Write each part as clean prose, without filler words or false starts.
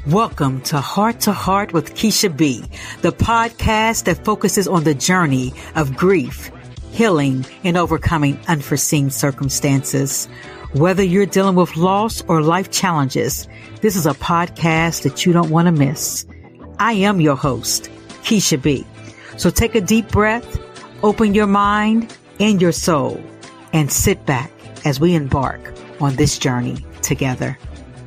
Welcome to Heart with Keisha B, the podcast that focuses on the journey of grief, healing, and overcoming unforeseen circumstances. Whether you're dealing with loss or life challenges, this is a podcast that you don't want to miss. I am your host, Keisha B. So take a deep breath, open your mind and your soul, and sit back as we embark on this journey together.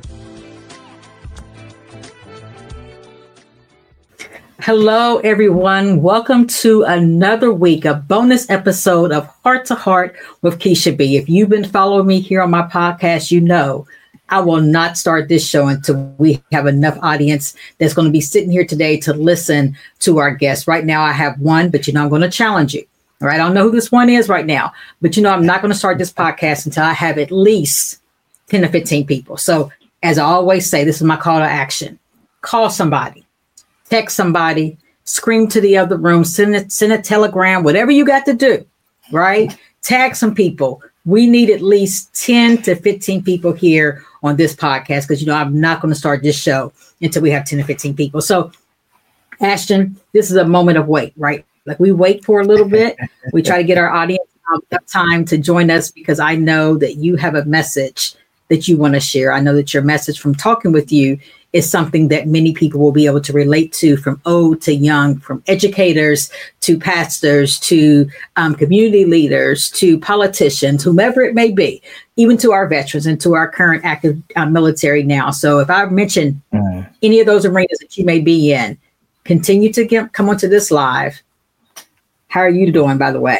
Hello, everyone. Welcome to another week, a bonus episode of Heart to Heart with Keisha B. If you've been following me here on my podcast, you know I will not start this show until we have enough audience that's going to be sitting here today to listen to our guests. Right now, I have one, but I'm going to challenge you. All right. I don't know who this one is right now, but I'm not going to start this podcast until I have at least 10 to 15 people. So as I always say, this is my call to action. Call somebody. Text somebody, scream to the other room, send a telegram, whatever you got to do, right? Tag some people. We need at least 10 to 15 people here on this podcast because, I'm not going to start this show until we have 10 to 15 people. So, Ashton, this is a moment of wait, right? Like we wait for a little bit. We try to get our audience enough time to join us because I know that you have a message that you want to share. I know that your message from talking with you is something that many people will be able to relate to, from old to young, from educators to pastors to community leaders to politicians, whomever it may be, even to our veterans and to our current active military now. So if I mention any of those arenas that you may be in, continue to come onto this live. How are you doing, by the way?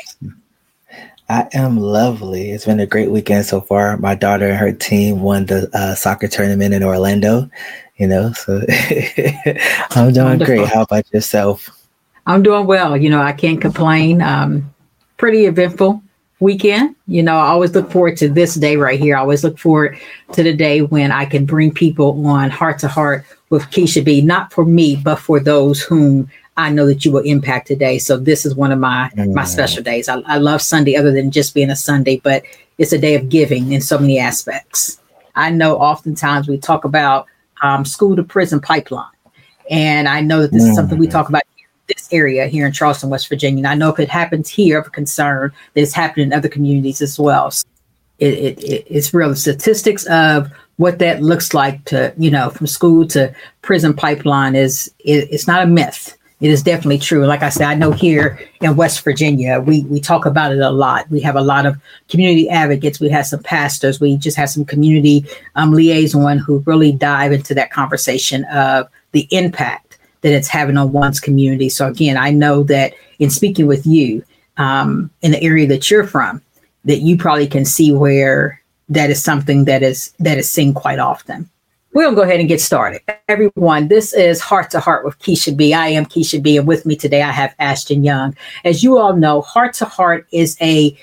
I am lovely. It's been a great weekend so far. My daughter and her team won the soccer tournament in Orlando, so I'm doing Wonderful. Great. How about yourself? I'm doing well. I can't complain. Pretty eventful weekend. I always look forward to this day right here. I always look forward to the day when I can bring people on Heart to Heart with Keisha B, not for me, but for those whom I know that you will impact today. So this is one of my special days. I love Sunday other than just being a Sunday, but it's a day of giving in so many aspects. I know oftentimes we talk about school to prison pipeline. And I know that this is something we talk about in this area here in Charleston, West Virginia. And I know if it happens here of a concern, that it's happening in other communities as well. So it's real. The statistics of what that looks like to, from school to prison pipeline it's not a myth. It is definitely true. Like I said, I know here in West Virginia, we talk about it a lot. We have a lot of community advocates. We have some pastors. We just have some community liaison who really dive into that conversation of the impact that it's having on one's community. So again, I know that in speaking with you in the area that you're from, that you probably can see where that is something that is seen quite often. We're going to go ahead and get started. Everyone, this is Heart to Heart with Keisha B. I am Keisha B. And with me today, I have Ashton Young. As you all know, Heart to Heart is a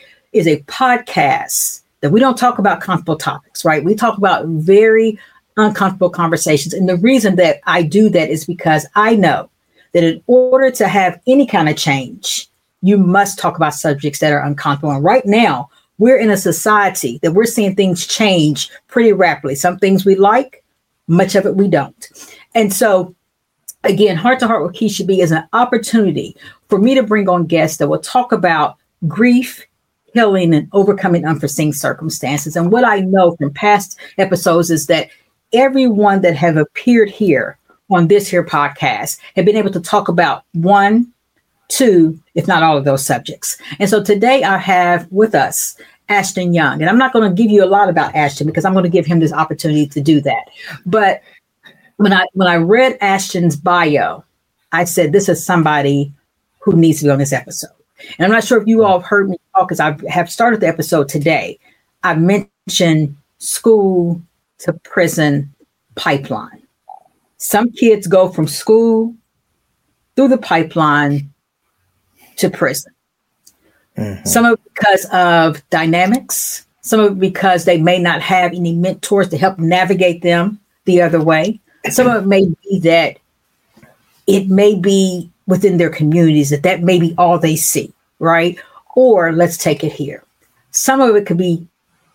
podcast that we don't talk about comfortable topics, right? We talk about very uncomfortable conversations. And the reason that I do that is because I know that in order to have any kind of change, you must talk about subjects that are uncomfortable. And right now, we're in a society that we're seeing things change pretty rapidly. Some things we like, much of it we don't. And so, again, Heart to Heart with Keisha B is an opportunity for me to bring on guests that will talk about grief, healing, and overcoming unforeseen circumstances. And what I know from past episodes is that everyone that have appeared here on this here podcast have been able to talk about one, two, if not all of those subjects. And so today I have with us Ashton Young. And I'm not going to give you a lot about Ashton because I'm going to give him this opportunity to do that. But when I read Ashton's bio, I said, this is somebody who needs to be on this episode. And I'm not sure if you all have heard me talk because I have started the episode today. I mentioned school to prison pipeline. Some kids go from school through the pipeline to prison. Some of it because of dynamics, some of it because they may not have any mentors to help navigate them the other way. Some of it may be that it may be within their communities that may be all they see, right? Or let's take it here. Some of it could be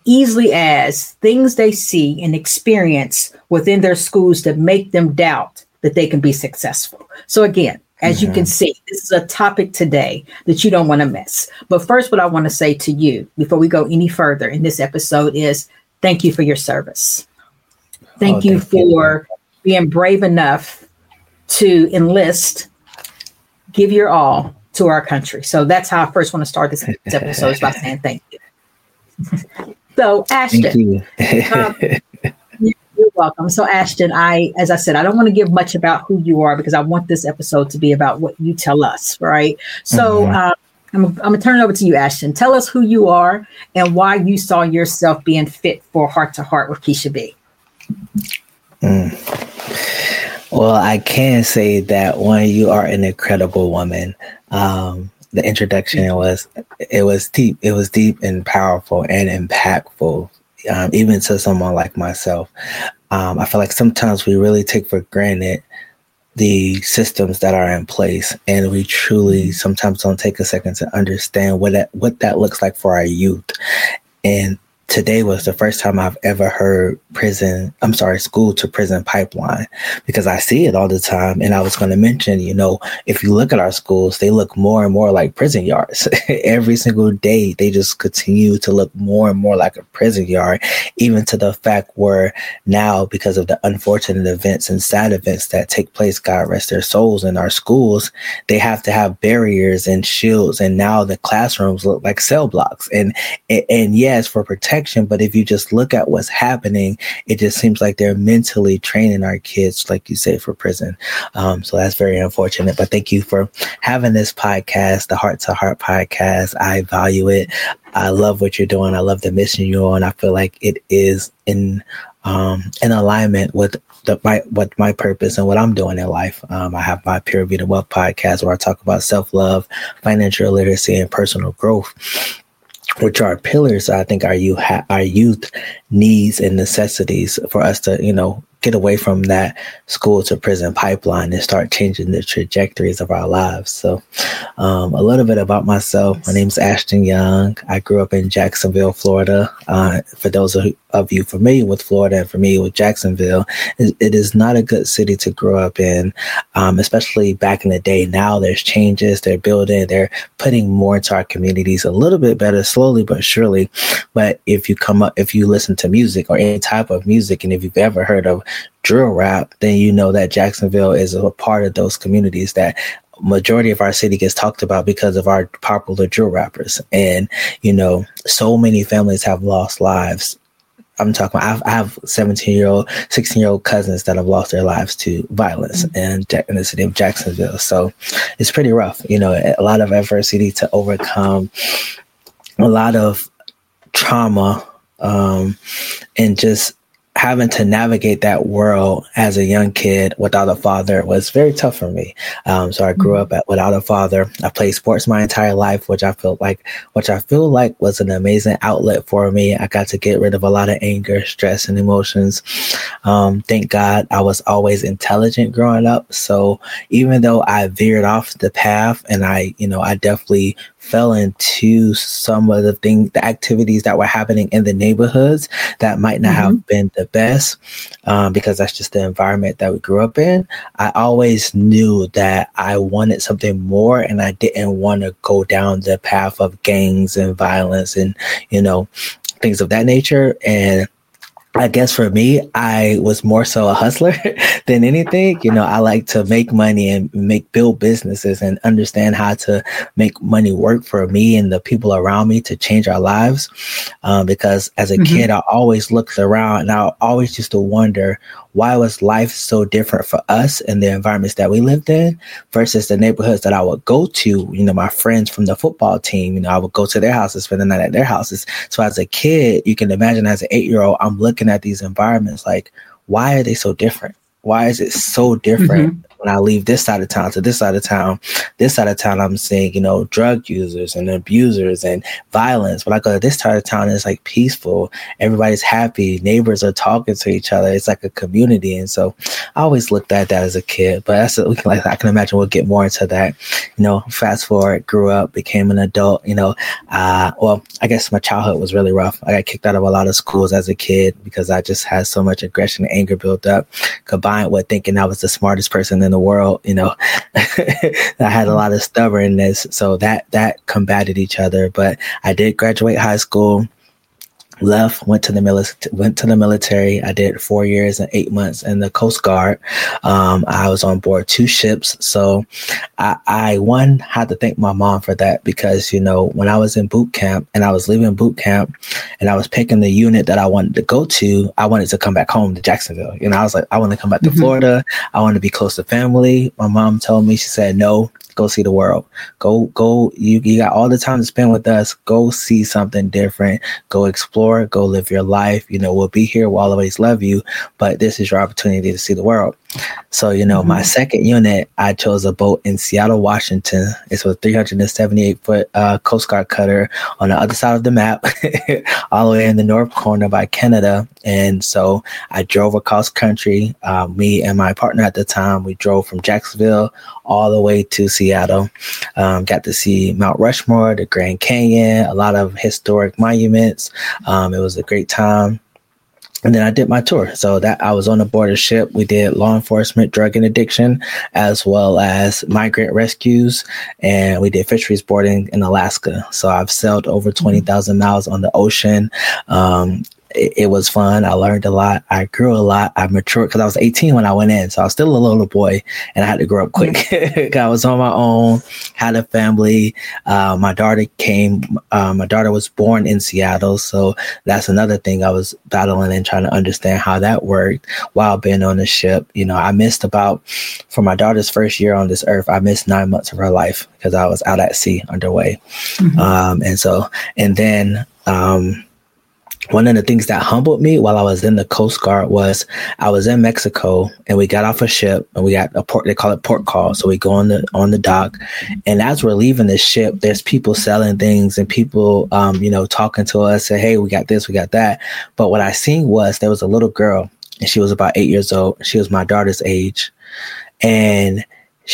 easily as things they see and experience within their schools that make them doubt that they can be successful. So again, as you can see, this is a topic today that you don't want to miss. But first, what I want to say to you before we go any further in this episode is thank you for your service. Thank you for being brave enough to enlist, give your all to our country. So that's how I first want to start this episode, is by saying thank you. So Ashton, you're welcome. So Ashton, as I said, I don't want to give much about who you are because I want this episode to be about what you tell us, right? So I'm going to turn it over to you, Ashton. Tell us who you are and why you saw yourself being fit for Heart to Heart with Keisha B. Well, I can say that one, you are an incredible woman. The introduction was deep. It was deep and powerful and impactful, even to someone like myself. I feel like sometimes we really take for granted the systems that are in place, and we truly sometimes don't take a second to understand what that looks like for our youth. And today was the first time I've ever heard school to prison pipeline, because I see it all the time. And I was going to mention, if you look at our schools, they look more and more like prison yards. Every single day, they just continue to look more and more like a prison yard, even to the fact where now, because of the unfortunate events and sad events that take place, God rest their souls, in our schools, they have to have barriers and shields. And now the classrooms look like cell blocks. And yes, for protection. But if you just look at what's happening, it just seems like they're mentally training our kids, like you say, for prison. So that's very unfortunate. But thank you for having this podcast, the Heart to Heart podcast. I value it. I love what you're doing. I love the mission you're on. I feel like it is in alignment with my purpose and what I'm doing in life. I have my Pure Vita Wealth podcast where I talk about self-love, financial literacy, and personal growth, which are pillars I think our youth needs and necessities for us to, get away from that school to prison pipeline and start changing the trajectories of our lives. So a little bit about myself. My name's Ashton Young. I grew up in Jacksonville, Florida. For those of you familiar with Florida and familiar with Jacksonville, it is not a good city to grow up in, especially back in the day. Now there's changes. They're building. They're putting more into our communities a little bit better, slowly but surely. But if you listen to music or any type of music, and if you've ever heard of drill rap, then you know that Jacksonville is a part of those communities that majority of our city gets talked about because of our popular drill rappers. And, so many families have lost lives. I'm talking about, I have 17-year-old, 16-year-old cousins that have lost their lives to violence in the city of Jacksonville. So it's pretty rough, a lot of adversity to overcome, a lot of trauma, and just having to navigate that world as a young kid without a father was very tough for me. So I grew up without a father. I played sports my entire life, which I feel like was an amazing outlet for me. I got to get rid of a lot of anger, stress, and emotions. Thank God I was always intelligent growing up. So even though I veered off the path and I definitely fell into some of the activities that were happening in the neighborhoods that might not have been the best, because that's just the environment that we grew up in. I always knew that I wanted something more, and I didn't want to go down the path of gangs and violence and, things of that nature. And I guess for me, I was more so a hustler than anything. I like to make money and build businesses and understand how to make money work for me and the people around me to change our lives. Because as a kid, I always looked around and I always used to wonder, why was life so different for us and the environments that we lived in versus the neighborhoods that I would go to? My friends from the football team, I would go to their houses, spend the night at their houses. So as a kid, you can imagine as an 8-year-old, I'm looking at these environments like, why are they so different? Why is it so different when I leave this side of town to this side of town, I'm seeing, drug users and abusers and violence. But I go to this side of town, it's like peaceful. Everybody's happy. Neighbors are talking to each other. It's like a community. And so I always looked at that as a kid, but I can imagine we'll get more into that. Fast forward, grew up, became an adult, well, I guess my childhood was really rough. I got kicked out of a lot of schools as a kid because I just had so much aggression and anger built up, combined with thinking I was the smartest person in the world. I had a lot of stubbornness, so that combated each other. But I did graduate high school, left, went to the military. I did 4 years and 8 months in the Coast Guard. I was on board 2 ships. So I had to thank my mom for that, because, when I was in boot camp and I was leaving boot camp and I was picking the unit that I wanted to go to, I wanted to come back home to Jacksonville. I was like, I want to come back to Florida. I want to be close to family. My mom told me, she said, no, go see the world. Go. You got all the time to spend with us. Go see something different. Go explore. Go live your life. We'll be here. We'll always love you. But this is your opportunity to see the world. So, my second unit, I chose a boat in Seattle, Washington. It's a 378-foot Coast Guard cutter on the other side of the map, all the way in the north corner by Canada. And so I drove across country. Me and my partner at the time, we drove from Jacksonville all the way to Seattle. Got to see Mount Rushmore, the Grand Canyon, a lot of historic monuments. It was a great time. And then I did my tour. So that I was on a board ship. We did law enforcement, drug and addiction, as well as migrant rescues. And we did fisheries boarding in Alaska. So I've sailed over 20,000 miles on the ocean. It was fun. I learned a lot. I grew a lot. I matured because I was 18 when I went in. So I was still a little boy and I had to grow up quick. I was on my own, had a family. My daughter was born in Seattle. So that's another thing I was battling and trying to understand how that worked while being on the ship. I missed for my daughter's first year on this earth, I missed 9 months of her life because I was out at sea underway. And then one of the things that humbled me while I was in the Coast Guard was I was in Mexico and we got off a ship and we got a port, they call it port call. So we go on the dock, and as we're leaving the ship, there's people selling things and people, talking to us, say, hey, we got this, we got that. But what I seen was there was a little girl and she was about 8 years old. She was my daughter's age. And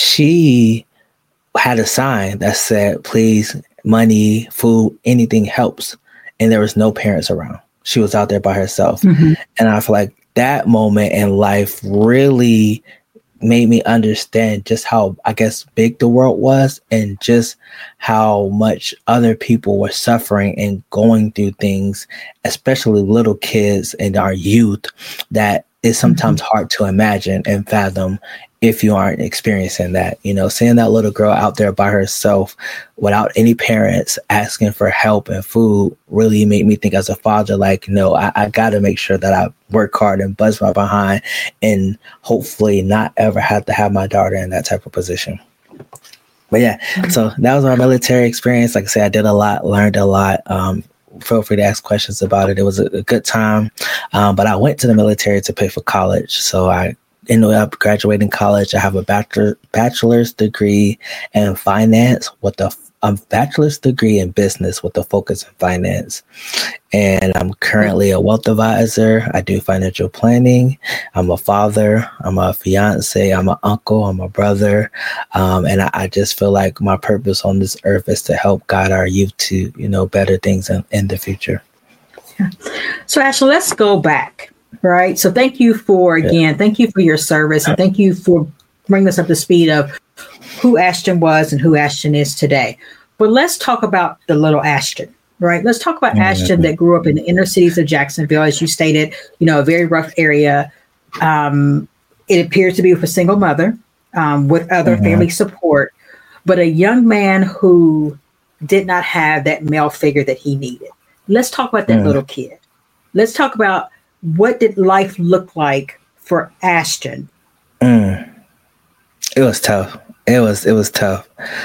she had a sign that said, please, money, food, anything helps. And there was no parents around. She was out there by herself. And I feel like that moment in life really made me understand just how, I guess, big the world was and just how much other people were suffering and going through things, especially little kids and our youth, that is sometimes hard to imagine and fathom if you aren't experiencing that. Seeing that little girl out there by herself without any parents asking for help and food really made me think as a father, like, no, I got to make sure that I work hard and buzz my behind and hopefully not ever have to have my daughter in that type of position. But yeah, so that was my military experience. Like I said, I did a lot, learned a lot. Feel free to ask questions about it. It was a good time. But I went to the military to pay for college. So I ended up graduating college. I have a bachelor's degree in finance with a bachelor's degree in business with a focus in finance. And I'm currently a wealth advisor. I do financial planning. I'm a father. I'm a fiance. I'm an uncle. I'm a brother. And I just feel like my purpose on this earth is to help guide our youth to, better things in the future. Yeah. So Ashley, let's go back. Right. So thank you for your service. And thank you for bringing us up to speed of who Ashton was and who Ashton is today. But let's talk about the little Ashton, right? Let's talk about Ashton that grew up in the inner cities of Jacksonville, as you stated, a very rough area. It appears to be with a single mother, with other family support, but a young man who did not have that male figure that he needed. Let's talk about that little kid. Let's talk about what did life look like for Ashton? It was tough. It was tough.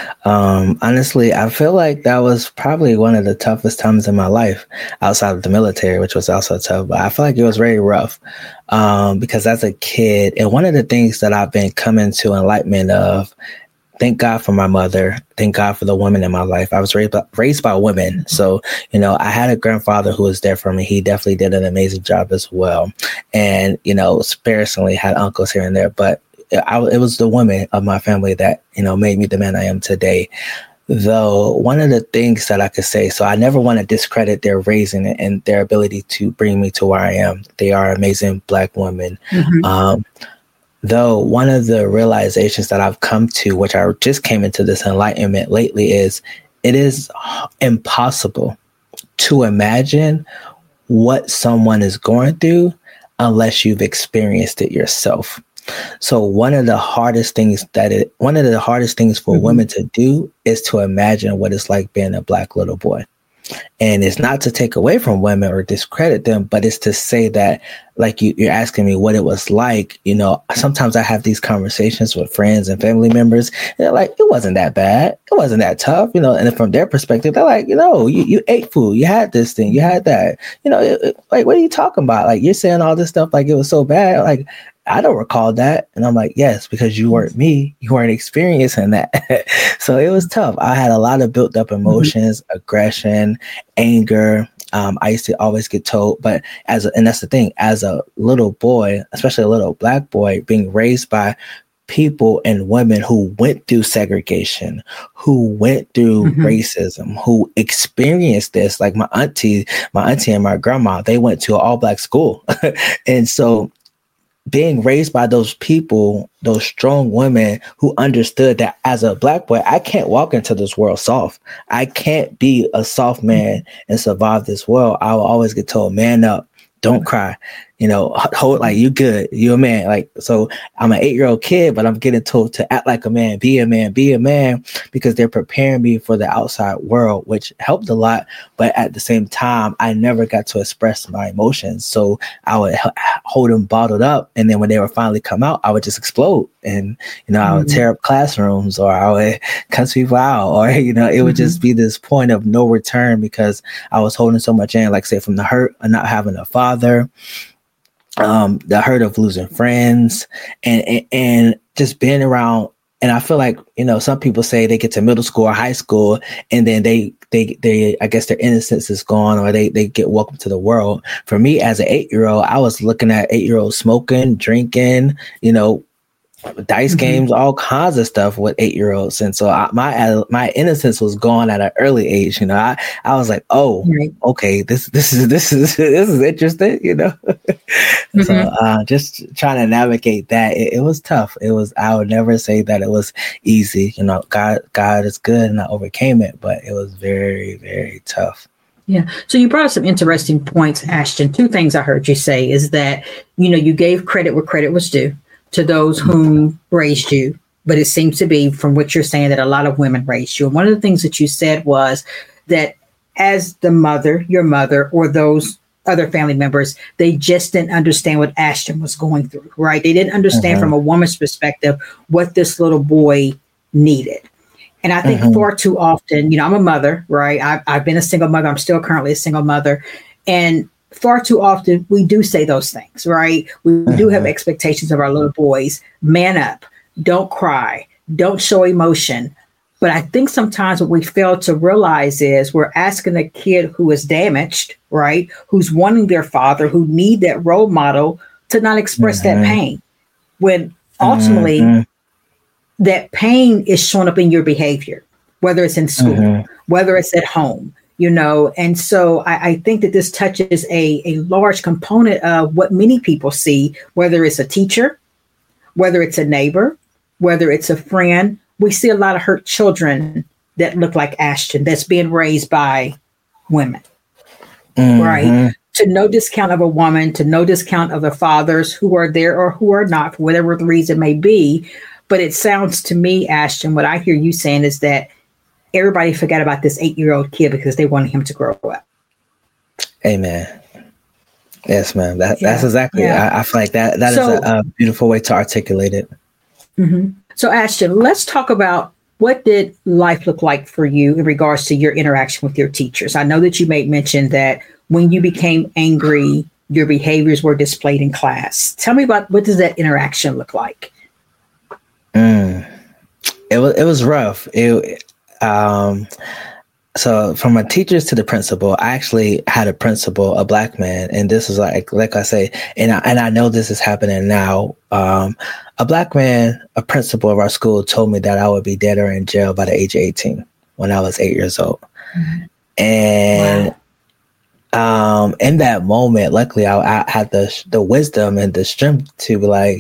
Honestly, I feel like that was probably one of the toughest times in my life outside of the military, which was also tough. But I feel like it was very rough because as a kid, and one of the things that I've been coming to enlightenment of. Thank God for my mother. Thank God for the women in my life. I was raised by women. So, I had a grandfather who was there for me. He definitely did an amazing job as well. And, sparingly had uncles here and there. But it was the women of my family that, made me the man I am today. Though one of the things that I could say, so I never want to discredit their raising and their ability to bring me to where I am. They are amazing Black women. Mm-hmm. Though one of the realizations that I've come to, which I just came into this enlightenment lately, is it is impossible to imagine what someone is going through unless you've experienced it yourself. So one of the hardest things for mm-hmm. women to do is to imagine what it's like being a Black little boy. And it's not to take away from women or discredit them, but it's to say that, like you're asking me what it was like, sometimes I have these conversations with friends and family members. And they're like, it wasn't that bad. It wasn't that tough, and from their perspective, they're like, you ate food, you had this thing, you had that, like, what are you talking about? Like, you're saying all this stuff like it was so bad. Like, I don't recall that. And I'm like, yes, because you weren't me. You weren't experiencing that. So it was tough. I had a lot of built up emotions, mm-hmm. aggression, anger. I used to always get told, and that's the thing, as a little boy, especially a little Black boy, being raised by people and women who went through segregation, who went through mm-hmm. racism, who experienced this, like my auntie and my grandma, they went to an all Black school. And so being raised by those people, those strong women who understood that as a Black boy, I can't walk into this world soft. I can't be a soft man and survive this world. I will always get told, man up, don't cry, hold, like, you good, you a man. Like, so I'm an 8-year-old kid, but I'm getting told to act like a man, be a man, because they're preparing me for the outside world, which helped a lot. But at the same time, I never got to express my emotions. So I would hold them bottled up. And then when they would finally come out, I would just explode. And, I would tear up classrooms, or I would cuss people out, or, it would just be this point of no return because I was holding so much in, like, say, from the hurt of not having a father, the hurt of losing friends, and just being around. And I feel like, some people say they get to middle school or high school and then they I guess their innocence is gone, or they get welcome to the world. For me, as an 8-year-old, I was looking at 8-year-olds smoking, drinking, dice mm-hmm. games, all kinds of stuff with 8-year-olds. And so my innocence was gone at an early age. I was like, oh, right. Okay, this is interesting, Mm-hmm. So just trying to navigate that. It was tough. I would never say that it was easy. God is good and I overcame it, but it was very, very tough. Yeah. So you brought up some interesting points, Ashton. 2 things I heard you say is that, you gave credit where credit was due to those whom raised you. But it seems to be, from what you're saying, that a lot of women raised you. And one of the things that you said was that as the mother, your mother, or those other family members, they just didn't understand what Ashton was going through, right? They didn't understand from a woman's perspective what this little boy needed. And I think far too often, I'm a mother, right? I've been a single mother. I'm still currently a single mother. And far too often we do say those things, right? We do have expectations of our little boys. Man up, don't cry, don't show emotion. But I think sometimes what we fail to realize is we're asking a kid who is damaged, right? Who's wanting their father, who need that role model, to not express that pain. When ultimately that pain is showing up in your behavior, whether it's in school, whether it's at home. And so I think that this touches a large component of what many people see, whether it's a teacher, whether it's a neighbor, whether it's a friend. We see a lot of hurt children that look like Ashton, that's being raised by women, right? To no discount of a woman, to no discount of the fathers who are there or who are not, for whatever the reason may be. But it sounds to me, Ashton, what I hear you saying is that everybody forgot about this 8-year-old kid because they wanted him to grow up. Amen. Yes, ma'am. That's exactly. I feel like that is a beautiful way to articulate it. So, Ashton, let's talk about what did life look like for you in regards to your interaction with your teachers? I know that you made mention that when you became angry, your behaviors were displayed in class. Tell me about what does that interaction look like? It was rough. So from my teachers to the principal, I actually had a principal, a black man, and this is like I say, and I know this is happening now. A black man, a principal of our school, told me that I would be dead or in jail by the age of 18 when I was 8 years old. Mm-hmm. And in that moment, luckily, I had the wisdom and the strength to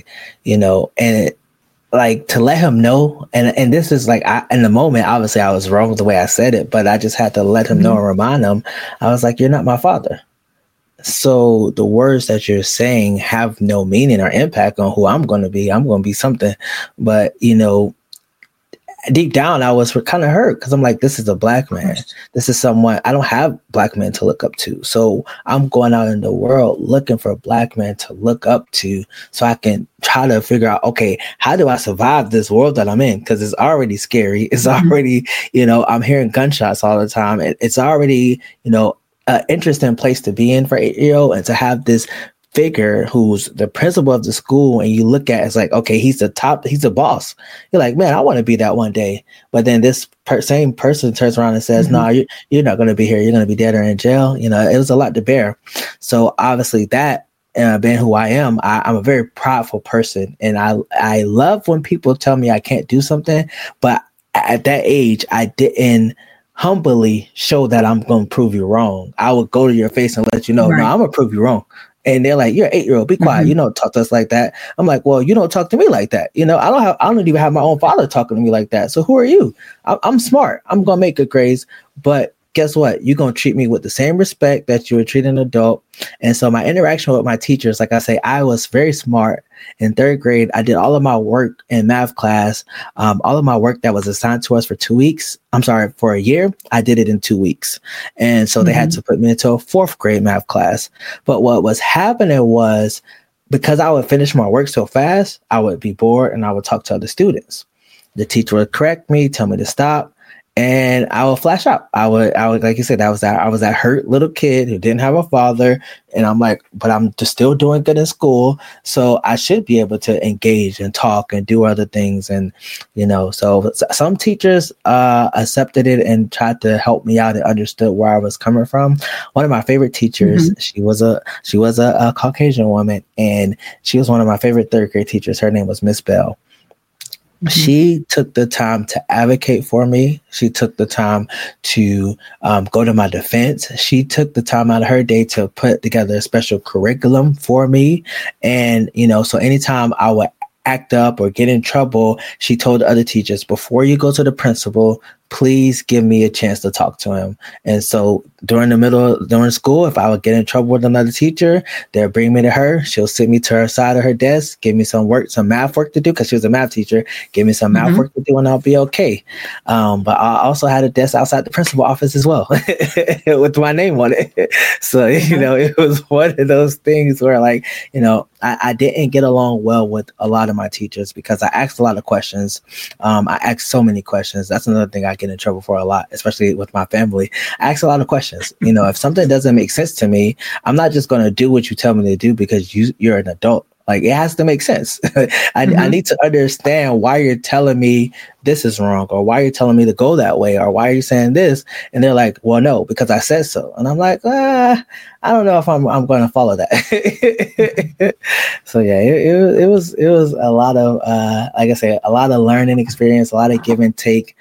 to let him know. And this is in the moment, obviously I was wrong with the way I said it, but I just had to let him know and remind him. I was like, you're not my father. So the words that you're saying have no meaning or impact on who I'm going to be. I'm going to be something. But, deep down, I was kind of hurt because I'm like, this is a black man. This is someone I don't have black men to look up to. So I'm going out in the world looking for a black man to look up to so I can try to figure out, okay, how do I survive this world that I'm in? Because it's already scary. It's already, I'm hearing gunshots all the time. It's already, an interesting place to be in for 8-year-old, and to have this figure who's the principal of the school, and you look at it's like, okay, he's the boss. You're like, man, I want to be that one day. But then this same person turns around and says, no, you're not going to be here. You're going to be dead or in jail. It was a lot to bear. So obviously that, being who I am, I'm a very prideful person, and I love when people tell me I can't do something. But at that age, I didn't humbly show that I'm going to prove you wrong. I would go to your face and let you know, no, I'm going to prove you wrong. And they're like, you're an 8-year-old, be quiet. You don't talk to us like that. I'm like, well, you don't talk to me like that. I don't even have my own father talking to me like that. So who are you? I'm smart. I'm going to make good grades. But guess what? You're going to treat me with the same respect that you would treat an adult. And so my interaction with my teachers, like I say, I was very smart. In 3rd grade, I did all of my work in math class. All of my work that was assigned to us for a year, I did it in 2 weeks. And so they had to put me into a 4th grade math class. But what was happening was, because I would finish my work so fast, I would be bored and I would talk to other students. The teacher would correct me, tell me to stop. And I would flash out. I would, like you said, I was that hurt little kid who didn't have a father. And I'm like, but I'm just still doing good in school. So I should be able to engage and talk and do other things. And, so some teachers accepted it and tried to help me out and understood where I was coming from. One of my favorite teachers, she was a Caucasian woman, and she was one of my favorite 3rd grade teachers. Her name was Miss Bell. She took the time to advocate for me. She took the time to go to my defense. She took the time out of her day to put together a special curriculum for me. And, so anytime I would act up or get in trouble, she told the other teachers, before you go to the principal, please give me a chance to talk to him. And so during school, if I would get in trouble with another teacher, they'll bring me to her. She'll sit me to her side of her desk, give me some math work to do, because she was a math teacher, give me some math work to do, and I'll be okay. But I also had a desk outside the principal office as well with my name on it. So, it was one of those things where I didn't get along well with a lot of my teachers because I asked a lot of questions. I asked so many questions. That's another thing I get in trouble for a lot, especially with my family. I ask a lot of questions. If something doesn't make sense to me, I'm not just going to do what you tell me to do because you're an adult. It has to make sense. I need to understand why you're telling me this is wrong, or why you're telling me to go that way, or why are you saying this? And they're like, well, no, because I said so. And I'm like, I don't know if I'm going to follow that. So yeah, it was a lot of, like I say, a lot of learning experience, a lot of give and take.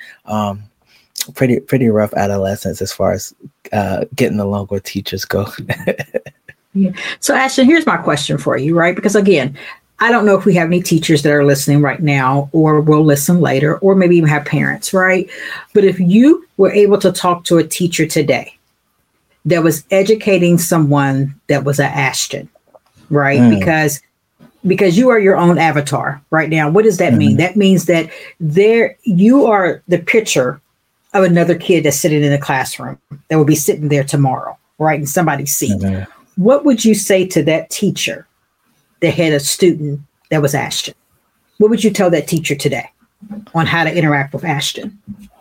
Pretty rough adolescence as far as getting along with teachers go. Yeah. So Ashton, here's my question for you, right? Because again, I don't know if we have any teachers that are listening right now or will listen later, or maybe even have parents, right? But if you were able to talk to a teacher today that was educating someone that was an Ashton, right? Because you are your own avatar right now. What does that mean? That means that you are the picture of another kid that's sitting in a classroom that will be sitting there tomorrow, right? In somebody's seat. What would you say to that teacher that had a student that was Ashton? What would you tell that teacher today? on how to interact with Ashton?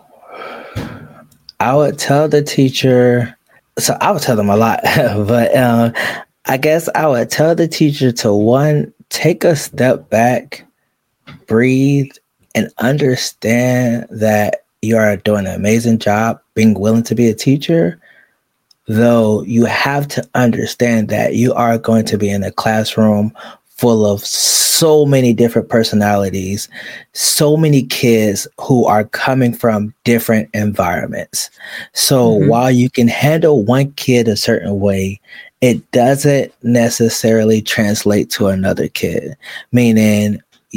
I would tell the teacher, so I would tell them a lot, but I guess I would tell the teacher to, one, take a step back, breathe, and understand that you are doing an amazing job being willing to be a teacher, though you have to understand that you are going to be in a classroom full of so many different personalities, so many kids who are coming from different environments. So while you can handle one kid a certain way, it doesn't necessarily translate to another kid. Meaning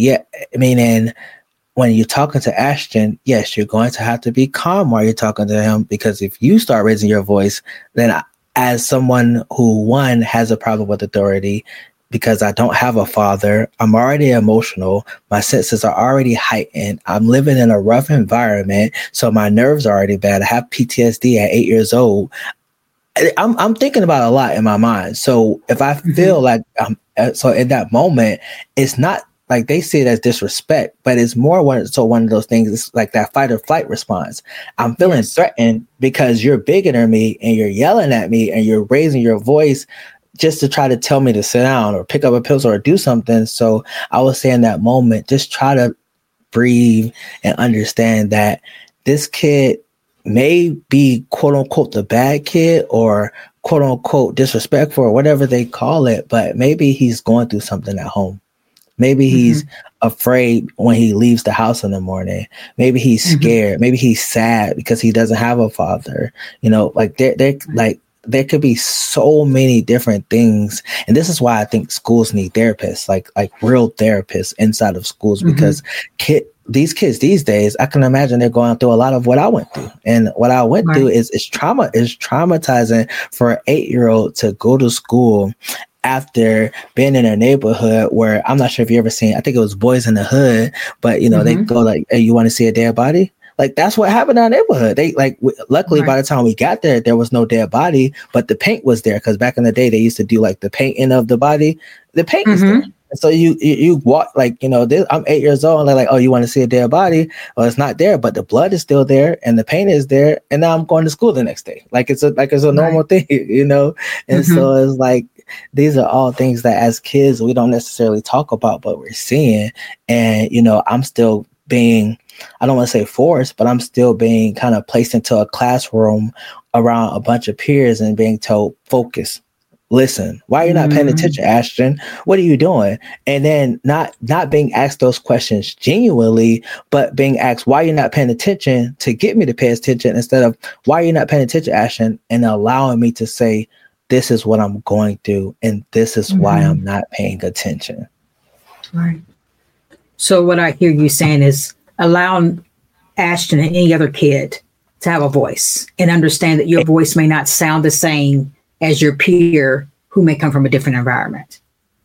when you're talking to Ashton, yes, you're going to have to be calm while you're talking to him, because if you start raising your voice, then as someone who, one, has a problem with authority, because I don't have a father, I'm already emotional. My senses are already heightened. I'm living in a rough environment, so my nerves are already bad. I have PTSD at 8 years old. I'm thinking about a lot in my mind. So if I feel like so in that moment, it's not like they see it as disrespect, but it's more one of those things. It's like that fight or flight response. I'm feeling threatened because you're bigger than me and you're yelling at me and you're raising your voice just to try to tell me to sit down or pick up a pencil or do something. So I would say in that moment, just try to breathe and understand that this kid may be quote unquote the bad kid or quote unquote disrespectful or whatever they call it, but maybe he's going through something at home. Maybe he's afraid when he leaves the house in the morning. Maybe he's scared. Maybe he's sad because he doesn't have a father. You know, like there could be so many different things. And this is why I think schools need therapists, like real therapists inside of schools, because these kids these days, I can imagine they're going through a lot of what I went through. And what I went through is traumatizing for an 8-year-old to go to school after being in a neighborhood where, I'm not sure if you ever seen, I think it was Boys in the Hood, but you know, they go like, hey, you want to see a dead body? Like, that's what happened in our neighborhood. They luckily by the time we got there, there was no dead body, but the paint was there. Cause back in the day, they used to do like the painting of the body. The paint is there. And so you walk, like, you know, I'm 8 years old and they're like, oh, you want to see a dead body? Well, it's not there, but the blood is still there and the paint is there. And now I'm going to school the next day. Like it's a normal thing, you know? And so it's like, these are all things that as kids, we don't necessarily talk about, but we're seeing. And, you know, I'm still being, I don't want to say forced, but I'm still being kind of placed into a classroom around a bunch of peers and being told, focus, listen, why are you not paying attention, Ashton? What are you doing? And then not being asked those questions genuinely, but being asked, why are you not paying attention, to get me to pay attention, instead of why are you not paying attention, Ashton? And allowing me to say, this is what I'm going through, and this is why I'm not paying attention. Right. So what I hear you saying is allowing Ashton and any other kid to have a voice and understand that your voice may not sound the same as your peer who may come from a different environment.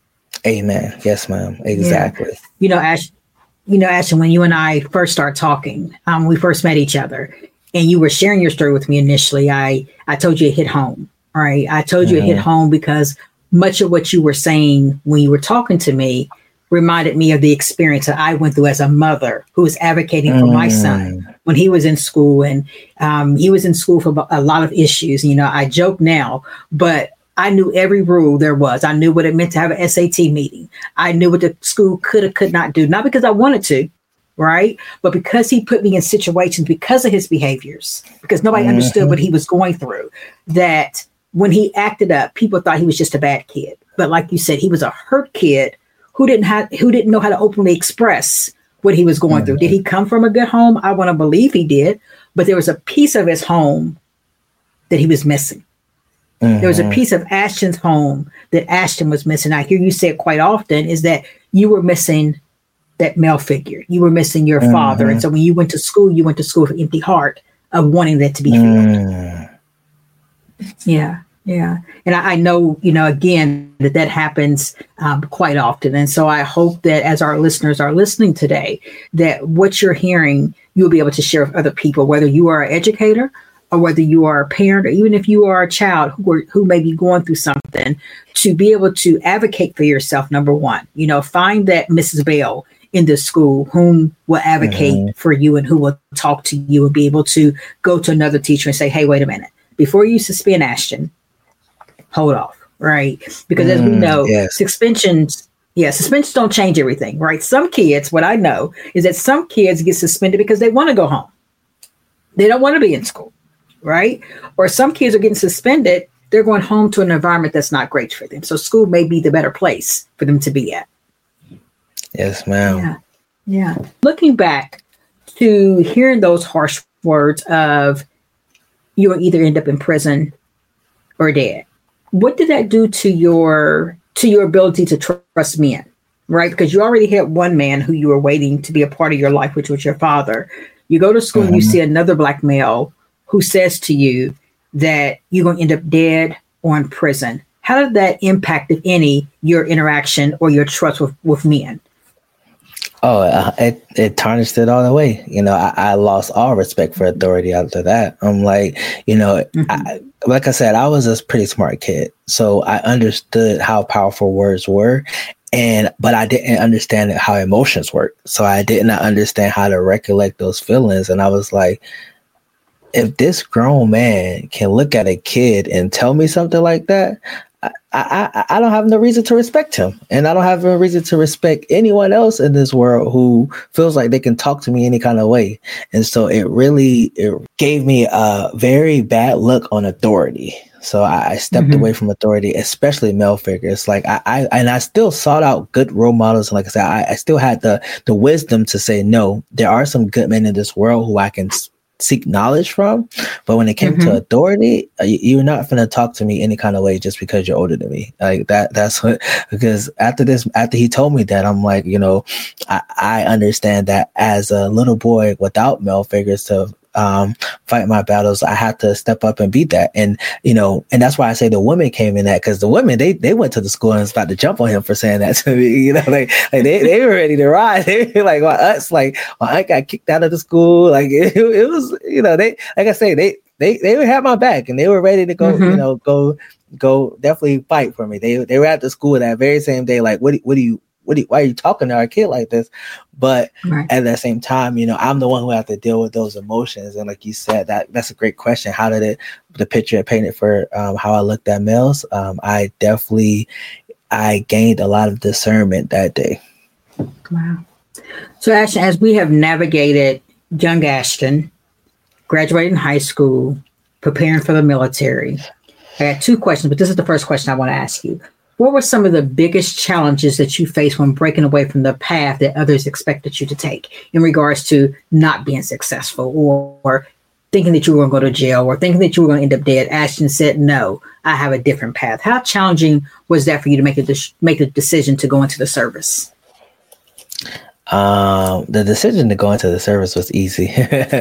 Amen. Yes, ma'am. Exactly. Yeah. Ashton, when you and I first started talking, we first met each other and you were sharing your story with me initially, I told you it hit home. All right. I told you it hit home because much of what you were saying when you were talking to me reminded me of the experience that I went through as a mother who was advocating for my son when he was in school. And he was in school for a lot of issues. You know, I joke now, but I knew every rule there was. I knew what it meant to have an SAT meeting. I knew what the school could not do, not because I wanted to, right? But because he put me in situations because of his behaviors, because nobody understood what he was going through, that when he acted up, people thought he was just a bad kid. But like you said, he was a hurt kid who didn't know how to openly express what he was going through. Did he come from a good home? I want to believe he did, but there was a piece of his home that he was missing. There was a piece of Ashton's home that Ashton was missing. I hear you say it quite often, is that you were missing that male figure. You were missing your father. And so when you went to school with an empty heart of wanting that to be filled. Yeah. Yeah. And I know, again, that happens quite often. And so I hope that as our listeners are listening today, that what you're hearing, you'll be able to share with other people, whether you are an educator or whether you are a parent, or even if you are a child who may be going through something, to be able to advocate for yourself. Number one, find that Mrs. Bell in this school, whom will advocate for you and who will talk to you and be able to go to another teacher and say, hey, wait a minute, before you suspend Ashton, hold off, right? Because as we know, suspensions don't change everything, right? Some kids, what I know is that some kids get suspended because they want to go home. They don't want to be in school, right? Or some kids are getting suspended. They're going home to an environment that's not great for them. So school may be the better place for them to be at. Yes, ma'am. Yeah. Looking back to hearing those harsh words of you will either end up in prison or dead, what did that do to your ability to trust men, right? Because you already had one man who you were waiting to be a part of your life, which was your father. You go to school and you see another Black male who says to you that you're going to end up dead or in prison. How did that impact, if any, your interaction or your trust with men? Oh, it tarnished it all the way. I lost all respect for authority after that. I'm like, like I said, I was a pretty smart kid. So I understood how powerful words were. But I didn't understand how emotions work. So I did not understand how to recollect those feelings. And I was like, if this grown man can look at a kid and tell me something like that, I don't have no reason to respect him. And I don't have a reason to respect anyone else in this world who feels like they can talk to me any kind of way. And so it gave me a very bad look on authority. So I stepped away from authority, especially male figures. Like I still sought out good role models. And like I said, I still had the wisdom to say, no, there are some good men in this world who I can seek knowledge from. But when it came to authority, you're not going to talk to me any kind of way just because you're older than me. Like that's what, because after he told me that, I'm like, I understand that as a little boy without male figures to fight my battles, I have to step up and beat that. And and that's why I say the women came in that, because the women they went to the school and started to jump on him for saying that to me. They were ready to ride. They were like, well, us, like, well, I got kicked out of the school. Like it was, they, like I say, they would have my back and they were ready to go, go definitely fight for me. They were at the school that very same day. Like, why are you talking to our kid like this? But at the same time, I'm the one who have to deal with those emotions. And like you said, that's a great question. How did the picture it painted for how I looked at males? I gained a lot of discernment that day. Wow. So Ashton, as we have navigated young Ashton, graduating high school, preparing for the military, I got two questions, but this is the first question I want to ask you. What were some of the biggest challenges that you faced when breaking away from the path that others expected you to take in regards to not being successful or thinking that you were going to go to jail or thinking that you were going to end up dead? Ashton said, no, I have a different path. How challenging was that for you to make a decision to go into the service? The decision to go into the service was easy.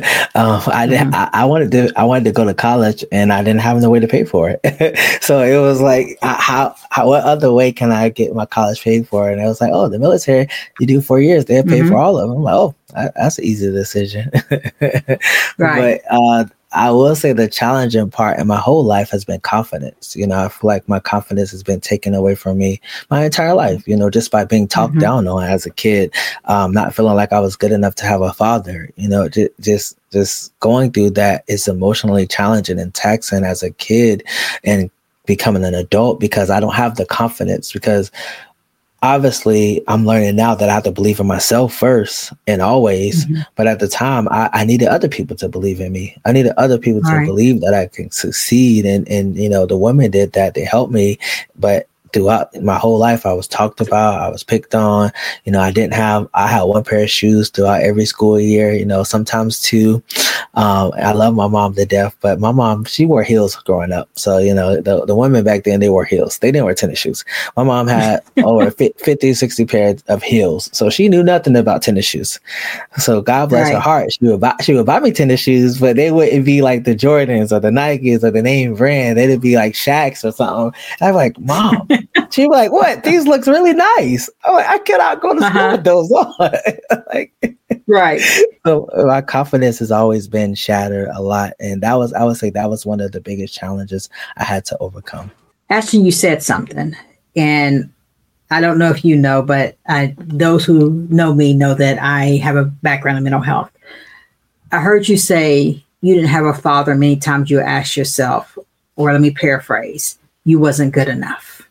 I wanted to go to college and I didn't have no way to pay for it. So it was like, what other way can I get my college paid for? And I was like, oh, the military, you do 4 years, they'll pay for all of them. I'm like, oh, that's an easy decision. Right. But, I will say the challenging part in my whole life has been confidence. I feel like my confidence has been taken away from me my entire life, just by being talked down on as a kid, not feeling like I was good enough to have a father, just going through that is emotionally challenging and taxing as a kid and becoming an adult because I don't have the confidence because obviously I'm learning now that I have to believe in myself first and always. But at the time I needed other people to believe in me. I needed other people to believe that I can succeed. And the women did that. They helped me. But throughout my whole life, I was talked about, I was picked on. I had one pair of shoes throughout every school year, sometimes two. I love my mom to death, but my mom, she wore heels growing up. So, the women back then, they wore heels. They didn't wear tennis shoes. My mom had over 50, 60 pairs of heels. So she knew nothing about tennis shoes. So God bless her heart. She would buy me tennis shoes, but they wouldn't be like the Jordans or the Nikes or the name brand. They'd be like Shaqs or something. I'm like, Mom. She'd be like, what? These looks really nice. I'm like, I cannot go to school with those on. Right. So my confidence has always been shattered a lot. And I would say that was one of the biggest challenges I had to overcome. Ashton, you said something, and I don't know if you know, but those who know me know that I have a background in mental health. I heard you say you didn't have a father. Many times you asked yourself, or let me paraphrase, you wasn't good enough.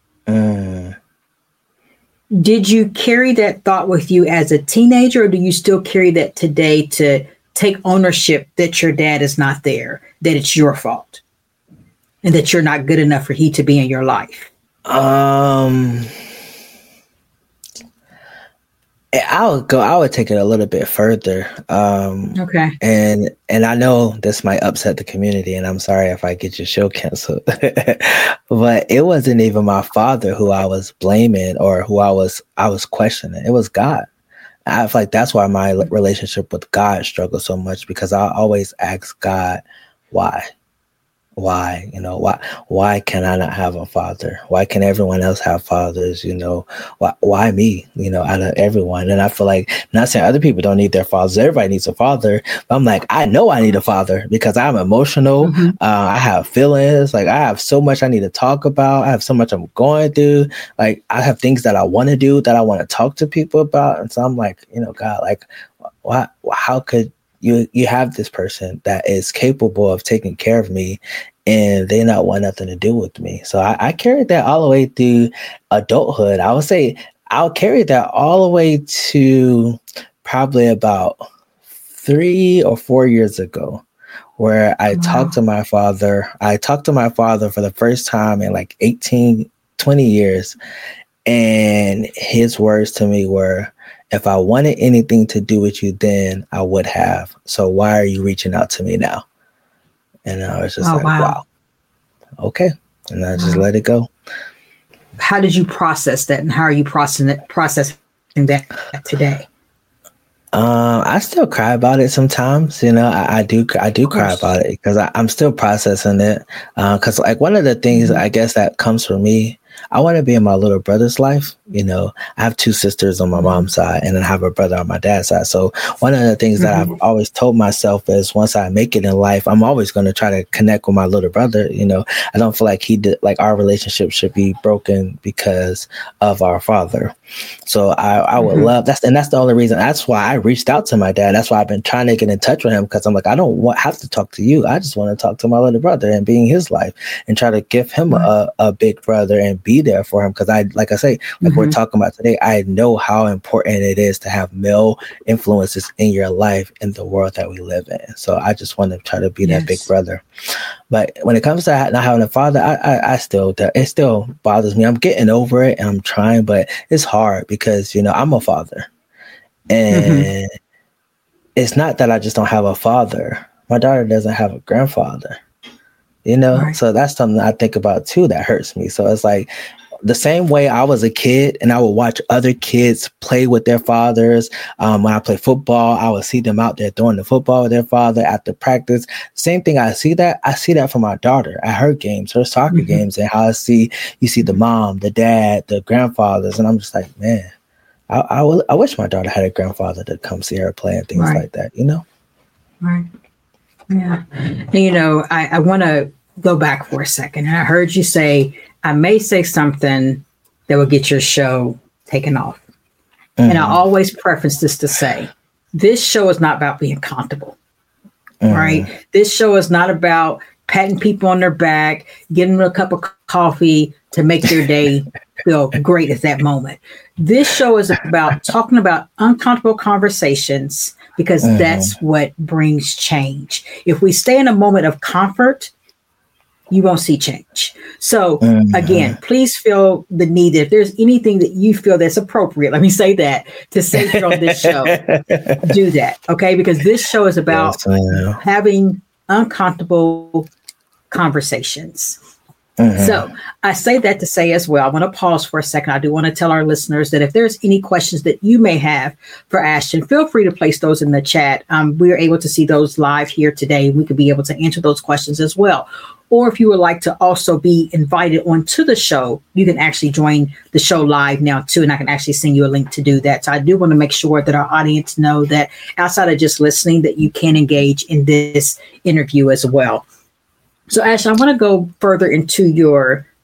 Did you carry that thought with you as a teenager, or do you still carry that today to take ownership that your dad is not there, that it's your fault, and that you're not good enough for he to be in your life? I would take it a little bit further. Okay. And I know this might upset the community, and I'm sorry if I get your show canceled, but it wasn't even my father who I was blaming or who I was questioning. It was God. I feel like that's why my relationship with God struggled so much, because I always ask God, why? Why, why can I not have a father? Why can everyone else have fathers? Why me, out of everyone? And I feel like, not saying other people don't need their fathers. Everybody needs a father. But I'm like, I know I need a father because I'm emotional. Mm-hmm. I have feelings. Like, I have so much I need to talk about. I have so much I'm going through. Like, I have things that I want to do, that I want to talk to people about. And so I'm like, God, like, how could you have this person that is capable of taking care of me, and they not want nothing to do with me? So I carried that all the way through adulthood. I would say I'll carry that all the way to probably about 3 or 4 years ago, where I talked to my father. I talked to my father for the first time in like 18, 20 years. And his words to me were, if I wanted anything to do with you then, I would have. So why are you reaching out to me now? And I was just wow. Okay. And I just let it go. How did you process that? And how are you processing that today? I still cry about it sometimes. I do cry about it because I'm still processing it. Because like one of the things I guess that comes from me, I want to be in my little brother's life. I have 2 sisters on my mom's side, and then I have a brother on my dad's side. So one of the things that I've always told myself is, once I make it in life, I'm always going to try to connect with my little brother. I don't feel like our relationship should be broken because of our father. So I would love that's the only reason. That's why I reached out to my dad. That's why I've been trying to get in touch with him, because I'm like, I don't have to talk to you. I just want to talk to my little brother and be in his life and try to give him a big brother and be there for him. Because we're talking about today, I know how important it is to have male influences in your life in the world that we live in. So I just want to try to be that big brother. But when it comes to not having a father, it still bothers me. I'm getting over it and I'm trying, but it's hard because, I'm a father. And it's not that I just don't have a father. My daughter doesn't have a grandfather, Right. So that's something I think about too that hurts me. So it's like, the same way I was a kid and I would watch other kids play with their fathers. When I play football, I would see them out there throwing the football with their father after practice. Same thing. I see that from my daughter at her games, her soccer games, and how you see the mom, the dad, the grandfathers. And I'm just like, man, I wish my daughter had a grandfather to come see her play and things like that, Right. Yeah. And, I want to go back for a second. And I heard you say, I may say something that will get your show taken off. And I always preface this to say, this show is not about being comfortable, right? This show is not about patting people on their back, giving them a cup of coffee to make their day feel great at that moment. This show is about talking about uncomfortable conversations, because that's what brings change. If we stay in a moment of comfort, you won't see change. So again, please feel the need that if there's anything that you feel that's appropriate, let me say that, to say here on this show, do that. Okay. Because this show is about having uncomfortable conversations. So I say that to say as well, I want to pause for a second. I do want to tell our listeners that if there's any questions that you may have for Ashton, feel free to place those in the chat. We are able to see those live here today. We could be able to answer those questions as well. Or if you would like to also be invited onto the show, you can actually join the show live now too. And I can actually send you a link to do that. So I do want to make sure that our audience know that outside of just listening, that you can engage in this interview as well. So Ashton, I want to go further into your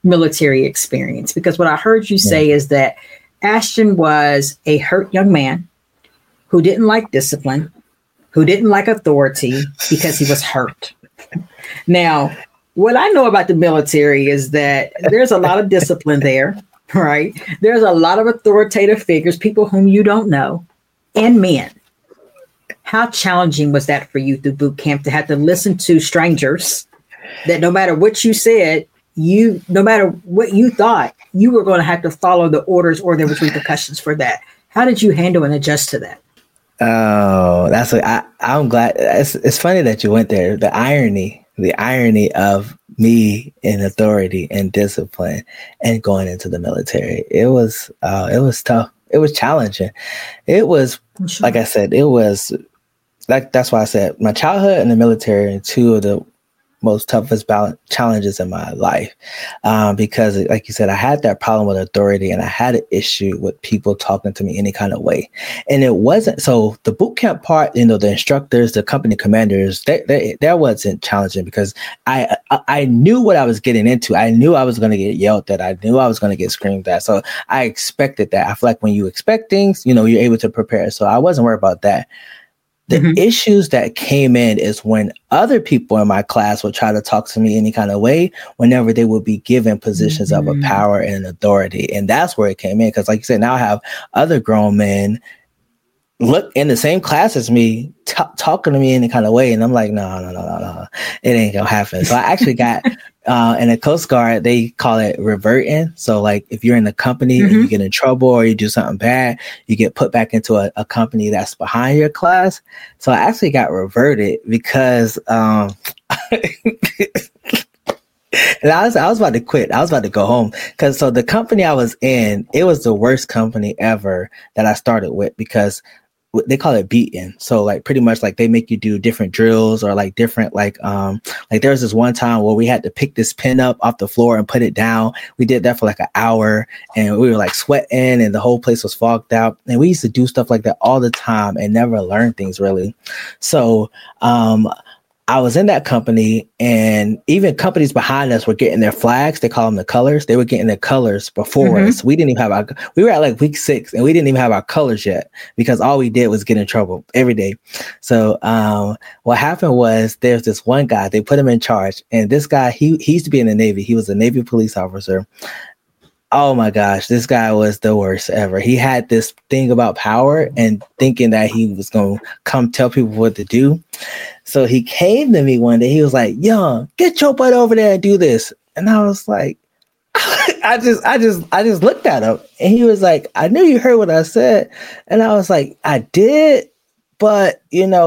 military experience? Because what I heard you say is that Ashton was a hurt young man who didn't like discipline, who didn't like authority because he was hurt. Now, what I know about the military is that there's a lot of discipline there, right? There's a lot of authoritative figures, people whom you don't know, and men. How challenging was that for you through boot camp to have to listen to strangers that no matter what you said, no matter what you thought, you were going to have to follow the orders or there was repercussions for that? How did you handle and adjust to that? Oh, I'm glad. It's funny that you went there. The irony of me in authority and discipline and going into the military. It was tough. It was challenging. It was, like I said, it was like, that's why I said my childhood and the military are two of the most toughest challenges in my life. Because like you said, I had that problem with authority and I had an issue with people talking to me any kind of way. And it wasn't, so the boot camp part, the instructors, the company commanders, that wasn't challenging because I knew what I was getting into. I knew I was going to get yelled at. I knew I was going to get screamed at. So I expected that. I feel like when you expect things, you're able to prepare. So I wasn't worried about that. The issues that came in is when other people in my class would try to talk to me any kind of way whenever they would be given positions of a power and authority. And that's where it came in. Because like you said, now I have other grown men look in the same class as me talking to me any kind of way. And I'm like, no, it ain't gonna happen. So I actually got in the Coast Guard, they call it reverting. So like if you're in the company and you get in trouble or you do something bad, you get put back into a company that's behind your class. So I actually got reverted because and I was about to quit. I was about to go home because so the company I was in, it was the worst company ever that I started with because they call it beating. So like pretty much like they make you do different drills or like different like there was this one time where we had to pick this pin up off the floor and put it down. We did that for like an hour and we were like sweating and the whole place was fogged out. And we used to do stuff like that all the time and never learn things really. So I was in that company and even companies behind us were getting their flags. They call them the colors. They were getting their colors before us. We didn't even have we were at like week 6 and we didn't even have our colors yet because all we did was get in trouble every day. So what happened was there's this one guy, they put him in charge and this guy, he used to be in the Navy. He was a Navy police officer. Oh my gosh, this guy was the worst ever. He had this thing about power and thinking that he was going to come tell people what to do. So he came to me one day. He was like, "Young, get your butt over there and do this." And I was like, I just looked at him and he was like, "I knew you heard what I said." And I was like, "I did, but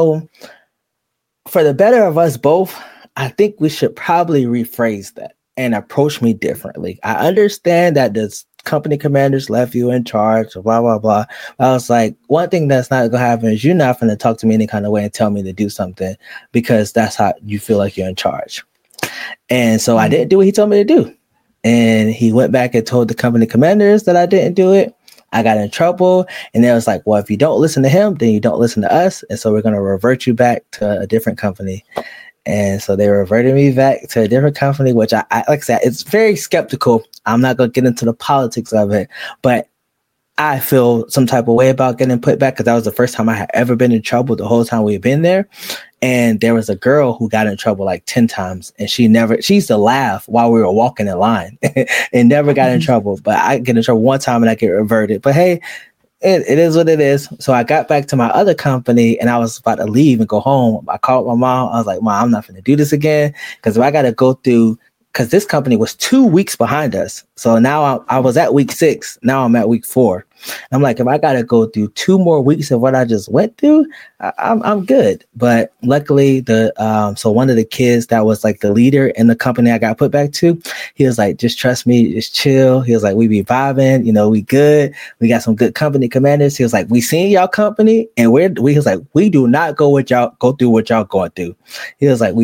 for the better of us both, I think we should probably rephrase that and approach me differently. I understand that the company commanders left you in charge, blah, blah, blah." I was like, one thing that's not going to happen is you're not going to talk to me any kind of way and tell me to do something because that's how you feel like you're in charge. And so I didn't do what he told me to do. And he went back and told the company commanders that I didn't do it. I got in trouble. And they was like, well, if you don't listen to him, then you don't listen to us. And so we're going to revert you back to a different company. And so they reverted me back to a different company, which I like I said, it's very skeptical. I'm not going to get into the politics of it, but I feel some type of way about getting put back because that was the first time I had ever been in trouble the whole time we've been there. And there was a girl who got in trouble like 10 times and she used to laugh while we were walking in line and never got in trouble. But I get in trouble one time and I get reverted. But hey, it is what it is. So I got back to my other company and I was about to leave and go home. I called my mom. I was like, "Mom, I'm not going to do this again because if I got to go through," because this company was 2 weeks behind us. So now I was at week 6. Now I'm at week 4. I'm like, if I got to go through 2 more weeks of what I just went through, I'm good. But luckily, so one of the kids that was like the leader in the company I got put back to, he was like, "Just trust me, just chill." He was like, "We be vibing, we good. We got some good company commanders." He was like, "We seen y'all company, and he was like, we do not go through what y'all going through." He was like,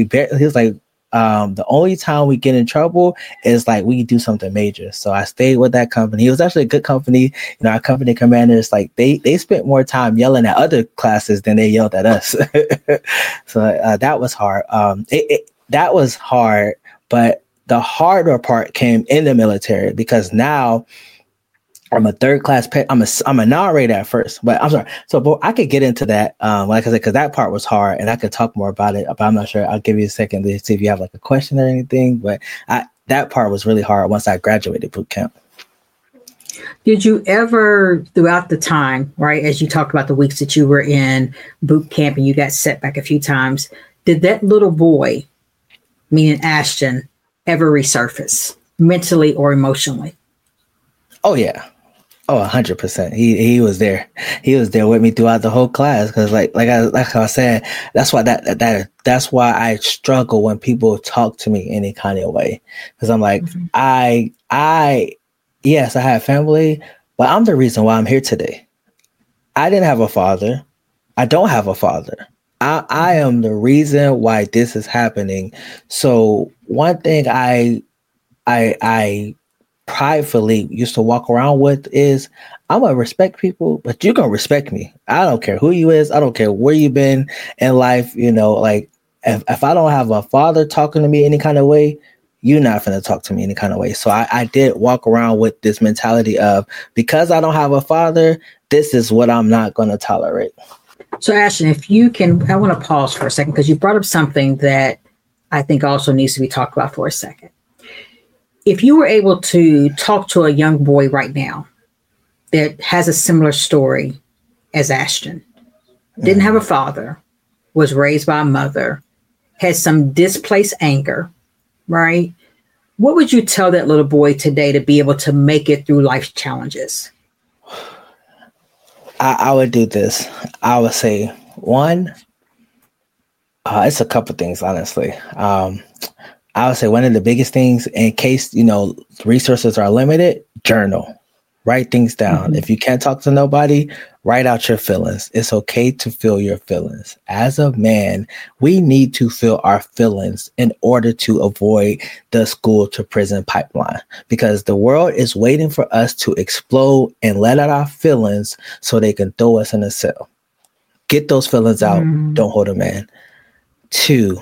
the only time we get in trouble is like we do something major. So I stayed with that company. It was actually a good company. Our company commanders, like they spent more time yelling at other classes than they yelled at us. So that was hard. That was hard. But The harder part came in the military because now I'm a third class pet. I'm a narrator at first, but I'm sorry. So but I could get into that, like I said, because that part was hard, and I could talk more about it. But I'm not sure. I'll give you a second to see if you have like a question or anything. But that part was really hard once I graduated boot camp. Did you ever, throughout the time, right, as you talked about the weeks that you were in boot camp and you got set back a few times, did that little boy, meaning Ashton, ever resurface mentally or emotionally? Oh, yeah. Oh, 100%. He was there. He was there with me throughout the whole class. Cause like I said, that's why that's why I struggle when people talk to me any kind of way. Cause I'm like, yes, I have family, but I'm the reason why I'm here today. I didn't have a father. I don't have a father. I am the reason why this is happening. So one thing I pridefully used to walk around with is I'm gonna respect people, but you're gonna respect me. I don't care who you is. I don't care where you've been in life. You know, like if I don't have a father talking to me any kind of way, you're not going to talk to me any kind of way. So I did walk around with this mentality of, because I don't have a father, this is what I'm not going to tolerate. So Ashton, if you can, I want to pause for a second because you brought up something that I think also needs to be talked about for a second. If you were able to talk to a young boy right now that has a similar story as Ashton, didn't have a father, was raised by a mother, has some displaced anger, right? What would you tell that little boy today to be able to make it through life's challenges? I would do this. I would say, one, it's a couple things, honestly. I would say one of the biggest things, in case, resources are limited, journal. Write things down. Mm-hmm. If you can't talk to nobody, write out your feelings. It's okay to feel your feelings. As a man, we need to feel our feelings in order to avoid the school to prison pipeline, because the world is waiting for us to explode and let out our feelings so they can throw us in a cell. Get those feelings out. Don't hold them in. 2,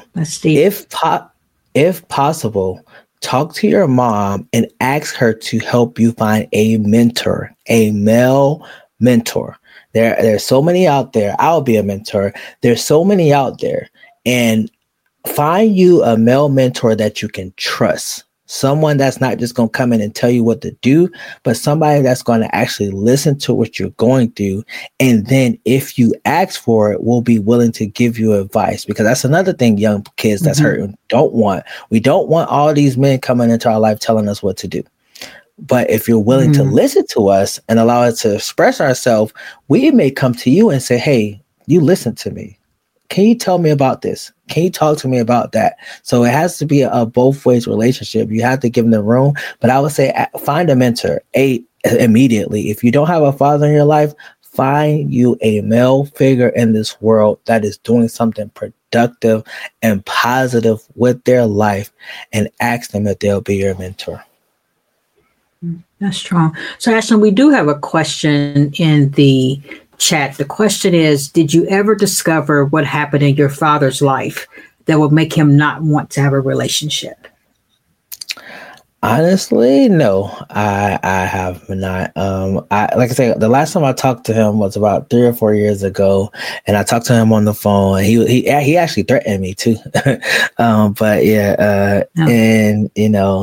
if possible, talk to your mom and ask her to help you find a mentor, a male mentor. There's so many out there. I'll be a mentor. There's so many out there. And find you a male mentor that you can trust. Someone that's not just going to come in and tell you what to do, but somebody that's going to actually listen to what you're going through. And then if you ask for it, will be willing to give you advice, because that's another thing young kids that's hurting don't want. We don't want all these men coming into our life telling us what to do. But if you're willing to listen to us and allow us to express ourselves, we may come to you and say, hey, you listen to me. Can you tell me about this? Can you talk to me about that? So it has to be a both ways relationship. You have to give them the room. But I would say find a mentor immediately. If you don't have a father in your life, find you a male figure in this world that is doing something productive and positive with their life, and ask them if they'll be your mentor. That's strong. So Ashton, we do have a question in the chat. The question is, did you ever discover what happened in your father's life that would make him not want to have a relationship? Honestly, no, I have not. Like I said, the last time I talked to him was about 3 or 4 years ago, and I talked to him on the phone. And he actually threatened me too. But yeah, and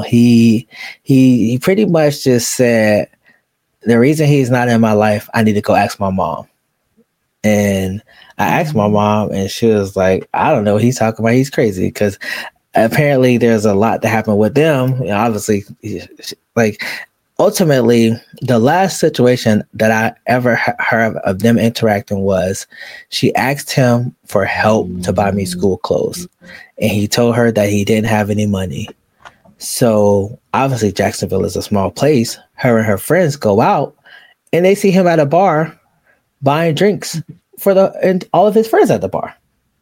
he pretty much just said, the reason he's not in my life, I need to go ask my mom. And I asked my mom, and she was like, I don't know what he's talking about. He's crazy, because apparently there's a lot that happened with them. Obviously, like ultimately, the last situation that I ever heard of them interacting was she asked him for help to buy me school clothes, and he told her that he didn't have any money. So obviously Jacksonville is a small place. Her and her friends go out and they see him at a bar buying drinks and all of his friends at the bar.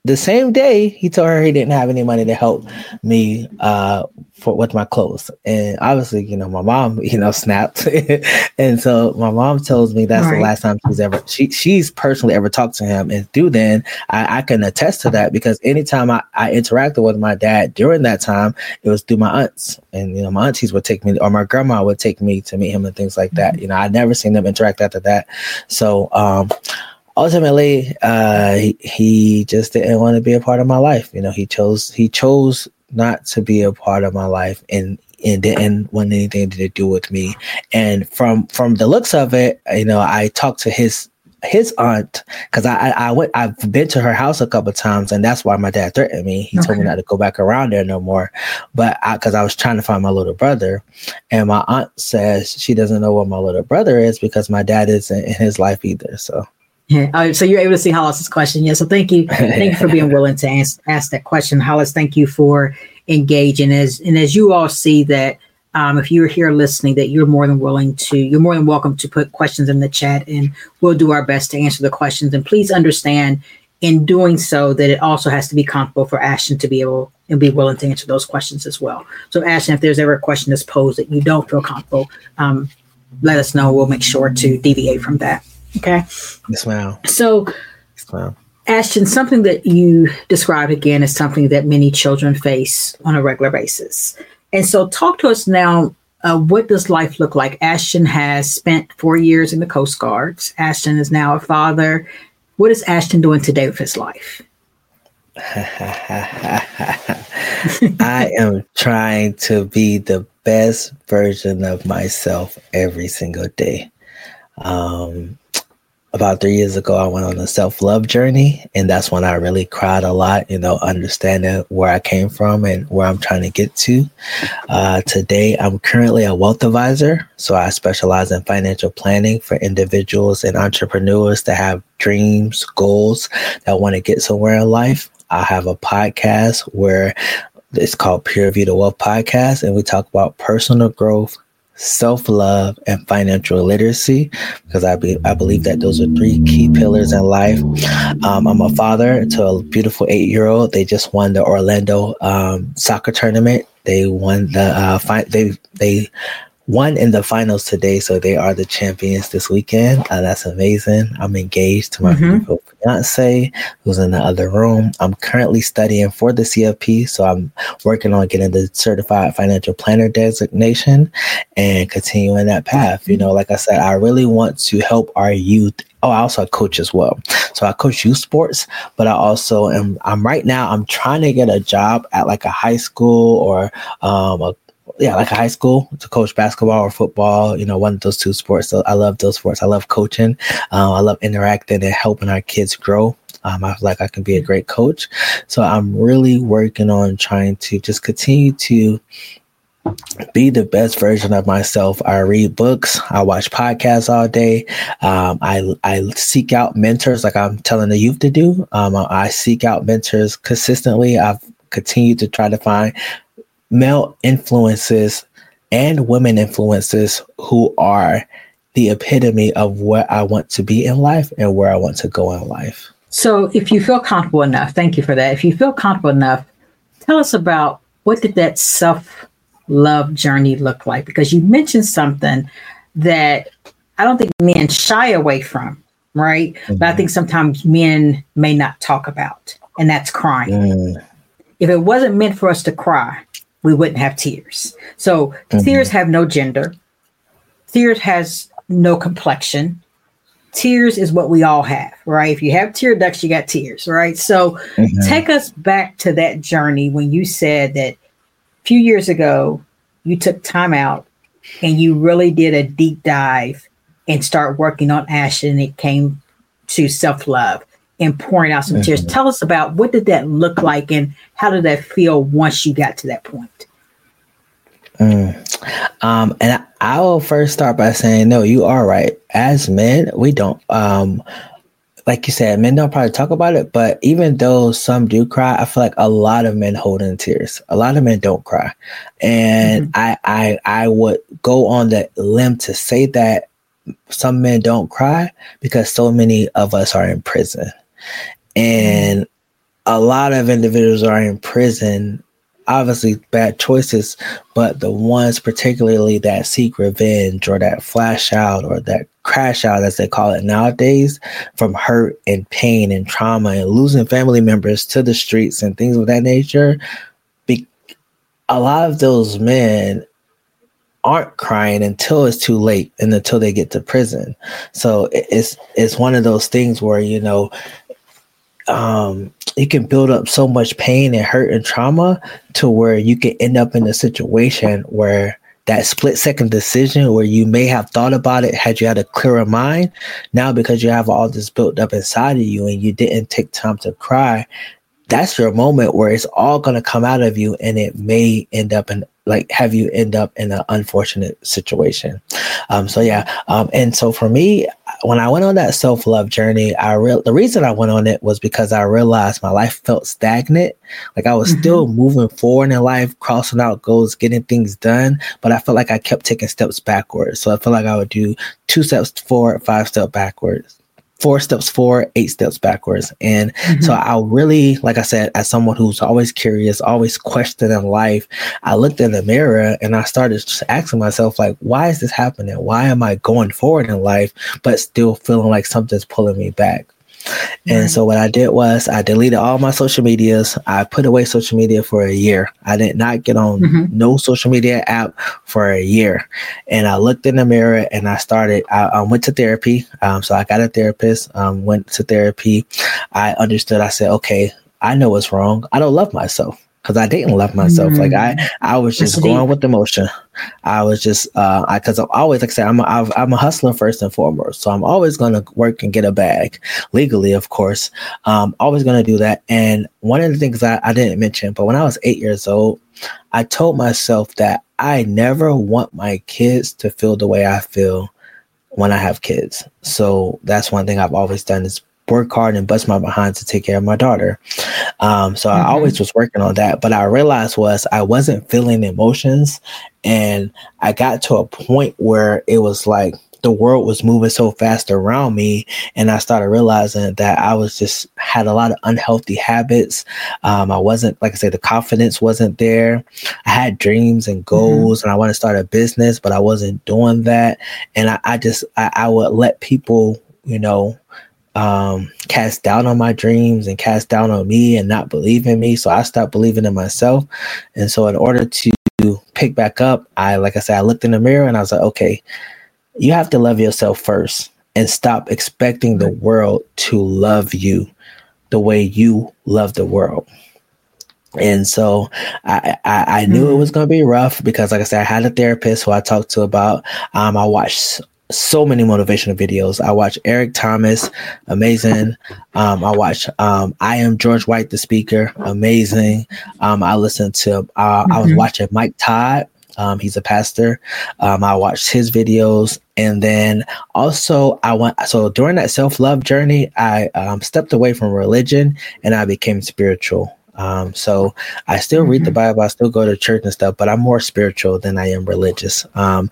the same day, he told her he didn't have any money to help me with my clothes. And obviously, my mom, snapped. And so my mom tells me that's the last time she's personally ever talked to him. And through then, I can attest to that, because anytime I interacted with my dad during that time, it was through my aunts. And, my aunties would take me, or my grandma would take me to meet him and things like that. I never seen them interact after that. So, ultimately, he just didn't want to be a part of my life. He chose not to be a part of my life, and didn't want anything to do with me. And from the looks of it, I talked to his aunt, because I've been to her house a couple of times, and that's why my dad threatened me. He told me not to go back around there no more. But because I was trying to find my little brother, and my aunt says she doesn't know what my little brother is because my dad isn't in his life either. So. Yeah. So you're able to see Hollis's question. Yeah. So thank you for being willing to ask that question, Hollis. Thank you for engaging. As you all see that, if you're here listening, that you're more than welcome to put questions in the chat, and we'll do our best to answer the questions. And please understand, in doing so, that it also has to be comfortable for Ashton to be able and be willing to answer those questions as well. So Ashton, if there's ever a question that's posed that you don't feel comfortable, let us know. We'll make sure to deviate from that. Okay. Yes, ma'am. So, yes, ma'am. Ashton, something that you described again is something that many children face on a regular basis. And so talk to us now, what does life look like? Ashton has spent 4 years in the Coast Guards. Ashton is now a father. What is Ashton doing today with his life? I am trying to be the best version of myself every single day. About 3 years ago, I went on a self-love journey, and that's when I really cried a lot, understanding where I came from and where I'm trying to get to. Today, I'm currently a wealth advisor, so I specialize in financial planning for individuals and entrepreneurs that have dreams, goals, that want to get somewhere in life. I have a podcast where it's called Pure View to Wealth Podcast, and we talk about personal growth, self-love, and financial literacy, because I believe that those are 3 key pillars in life. I'm a father to a beautiful 8-year-old. They just won the Orlando soccer tournament. They won they won in the finals today, so they are the champions this weekend. That's amazing. I'm engaged to my beautiful fiance, who's in the other room. I'm currently studying for the CFP, so I'm working on getting the certified financial planner designation and continuing that path. Like I said, I really want to help our youth. Oh, I also coach as well. So I coach youth sports, but I also I'm trying to get a job at like a high school or like a high school to coach basketball or football, one of those 2 sports. So I love those sports. I love coaching. I love interacting and helping our kids grow. I feel like I can be a great coach. So I'm really working on trying to just continue to be the best version of myself. I read books. I watch podcasts all day. I seek out mentors like I'm telling the youth to do. I seek out mentors consistently. I've continued to try to find male influences and women influences who are the epitome of what I want to be in life and where I want to go in life. So if you feel comfortable enough, thank you for that. If you feel comfortable enough, tell us about what did that self-love journey look like? Because you mentioned something that I don't think men shy away from, right? Mm-hmm. But I think sometimes men may not talk about, and that's crying. Mm. If it wasn't meant for us to cry, we wouldn't have tears. So tears have no gender. Tears has no complexion. Tears is what we all have, right? If you have tear ducts, you got tears, right? So take us back to that journey when you said that a few years ago, you took time out and you really did a deep dive and start working on Ashton, and it came to self-love and pouring out some tears. Tell us about what did that look like and how did that feel once you got to that point? And I will first start by saying, no, you are right. As men, we don't, like you said, men don't probably talk about it, but even though some do cry, I feel like a lot of men hold in tears. A lot of men don't cry. And I would go on the limb to say that some men don't cry because so many of us are in prison. And a lot of individuals are in prison, obviously bad choices, but the ones particularly that seek revenge or that flash out or that crash out, as they call it nowadays, from hurt and pain and trauma and losing family members to the streets and things of that nature, a lot of those men aren't crying until it's too late and until they get to prison. So it's one of those things where, you know, you can build up so much pain and hurt and trauma to where you can end up in a situation where that split second decision where you may have thought about it had you had a clearer mind. Now, because you have all this built up inside of you and you didn't take time to cry, that's your moment where it's all going to come out of you, and it may end up in have you end up in an unfortunate situation. And so for me, when I went on that self-love journey, the reason I went on it was because I realized my life felt stagnant. Like I was still moving forward in life, crossing out goals, getting things done, but I felt like I kept taking steps backwards. So I felt like I would do 2 steps forward, 5 steps backwards. 4 steps forward, 8 steps backwards. And so I really, like I said, as someone who's always curious, always questioning life, I looked in the mirror and I started just asking myself, like, why is this happening? Why am I going forward in life, but still feeling like something's pulling me back? And so what I did was I deleted all my social medias. I put away social media for a year. I did not get on no social media app for a year. And I looked in the mirror and I went to therapy. So I got a therapist, went to therapy. I understood. I said, okay, I know what's wrong. I don't love myself. Because I didn't love myself. Like I was just going with the motion. I was just because I'm always, like I said, I'm a hustler first and foremost. So I'm always going to work and get a bag legally, of course. Always going to do that. And one of the things I didn't mention, but when I was 8 years old, I told myself that I never want my kids to feel the way I feel when I have kids. So that's one thing I've always done is work hard and bust my behind to take care of my daughter. So I always was working on that. But I realized I wasn't feeling emotions. And I got to a point where it was like the world was moving so fast around me. And I started realizing that I was just had a lot of unhealthy habits. I wasn't, like I said, the confidence wasn't there. I had dreams and goals and I wanted to start a business, but I wasn't doing that. And I would let people, you know, cast down on my dreams and cast down on me and not believe in me. So I stopped believing in myself. And so in order to pick back up, I looked in the mirror and I was like, okay, you have to love yourself first and stop expecting the world to love you the way you love the world. And so I knew it was going to be rough because, like I said, I had a therapist who I talked to about, I watched so many motivational videos. I watch Eric Thomas, amazing. I watch I Am George White, the speaker, amazing. I listened to I was watching Mike Todd. He's a pastor. I watched his videos. And then also so during that self-love journey, I stepped away from religion and I became spiritual. So I still read the Bible, I still go to church and stuff, but I'm more spiritual than I am religious.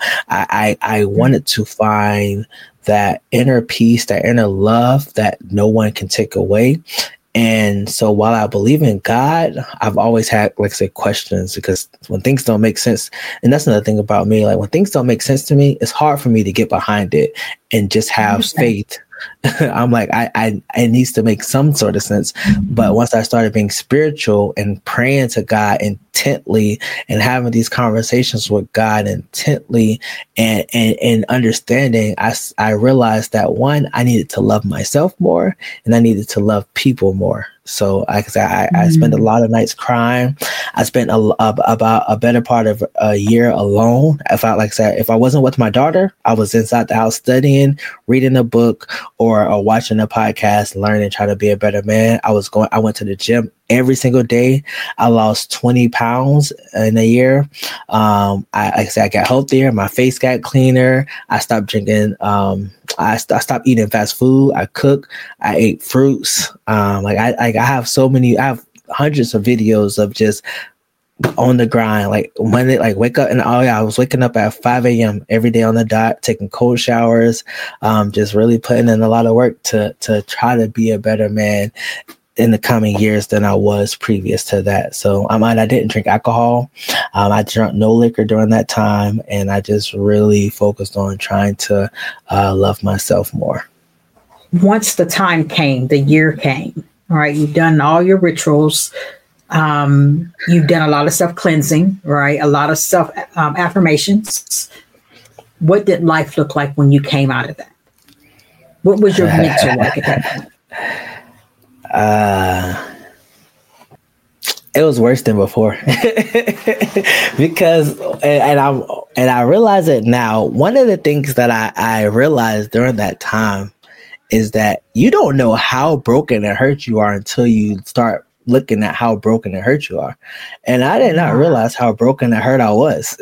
I wanted to find that inner peace, that inner love that no one can take away. And so while I believe in God, I've always had, like I said, questions because when things don't make sense, and that's another thing about me, like when things don't make sense to me, it's hard for me to get behind it and just have faith. I'm like, it needs to make some sort of sense. But once I started being spiritual and praying to God intently and having these conversations with God intently and understanding, I realized that one, I needed to love myself more and I needed to love people more. So like I said, I spent a lot of nights crying. I spent about a better part of a year alone. If I wasn't with my daughter, I was inside the house studying, reading a book or watching a podcast, learning, trying to be a better man. I went to the gym every single day. I lost 20 pounds in a year. I got healthier. My face got cleaner. I stopped drinking. I stopped eating fast food. I cook. I ate fruits. I have hundreds of videos of just on the grind, like when it wake up, and I was waking up at 5 a.m. every day on the dot, taking cold showers, just really putting in a lot of work to try to be a better man. in the coming years than I was previous to that. So I didn't drink alcohol. I drank no liquor during that time. And I just really focused on trying to love myself more. Once the time came, the year came, all right, you've done all your rituals. You've done a lot of self-cleansing, right? A lot of self affirmations. What did life look like when you came out of that? What was your mental like at that point? It was worse than before because, and I realize it now. One of the things that I realized during that time is that you don't know how broken and hurt you are until you start looking at how broken and hurt you are. And I did not realize how broken and hurt I was.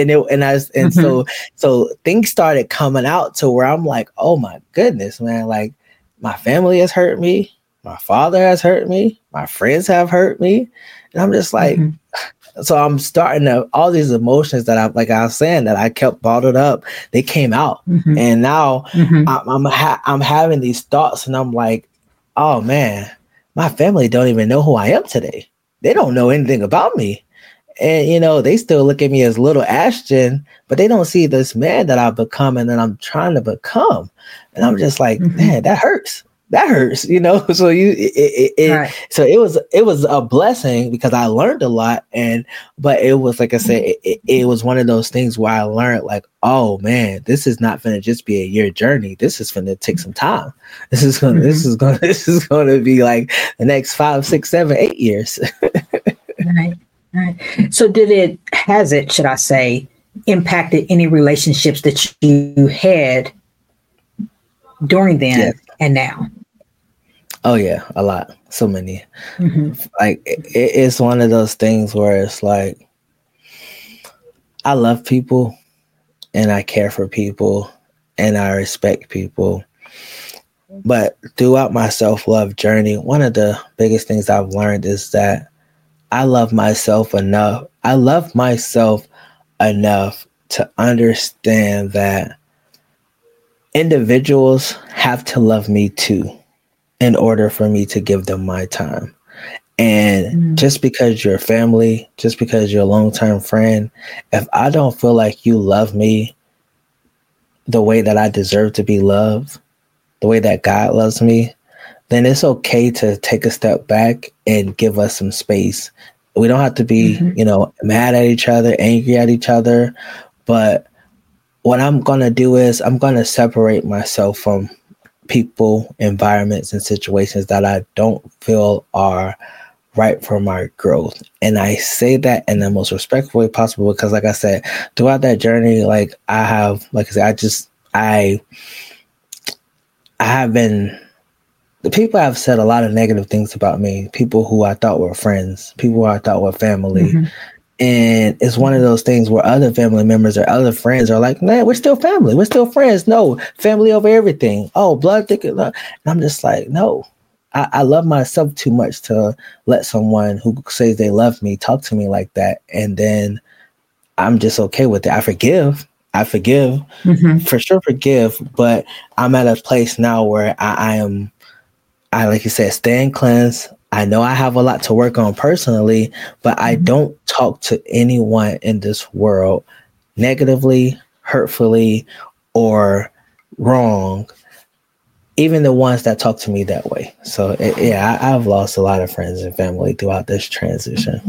So things started coming out to where I'm like, oh my goodness, man, like my family has hurt me. My father has hurt me. My friends have hurt me. And I'm just like, so I'm starting to, all these emotions that I was saying that I kept bottled up, they came out. And now I'm having these thoughts and I'm like, oh man, my family don't even know who I am today. They don't know anything about me. And, you know, they still look at me as little Ashton, but they don't see this man that I've become and that I'm trying to become. And I'm just like, man, that hurts. That hurts, you know. So right. So it was a blessing because I learned a lot, but it was like I said, it was one of those things where I learned like, oh man, this is not going to just be a year journey. This is going to take some time. This is going to be like the next 5, 6, 7, 8 years. Right. So should I say, impacted any relationships that you had during then and now? Oh yeah, a lot. So many. Like it's one of those things where it's like I love people and I care for people and I respect people. But throughout my self-love journey, one of the biggest things I've learned is that I love myself enough. I love myself enough to understand that individuals have to love me too in order for me to give them my time. And just because you're family, just because you're a long-term friend, if I don't feel like you love me the way that I deserve to be loved, the way that God loves me, then it's okay to take a step back and give us some space. We don't have to be, mad at each other, angry at each other. But what I'm going to do is I'm going to separate myself from people, environments, and situations that I don't feel are right for my growth. And I say that in the most respectful way possible because, like I said, throughout that journey, I have been, the people have said a lot of negative things about me, people who I thought were friends, people who I thought were family. And it's one of those things where other family members or other friends are like, man, we're still family. We're still friends. No, family over everything. Oh, blood thicker. And I'm just like, no, I love myself too much to let someone who says they love me talk to me like that. And then I'm just okay with it. I forgive, for sure forgive. But I'm at a place now where I like you said, staying cleansed. I know I have a lot to work on personally, but I don't talk to anyone in this world negatively, hurtfully, or wrong, even the ones that talk to me that way. So, I've lost a lot of friends and family throughout this transition.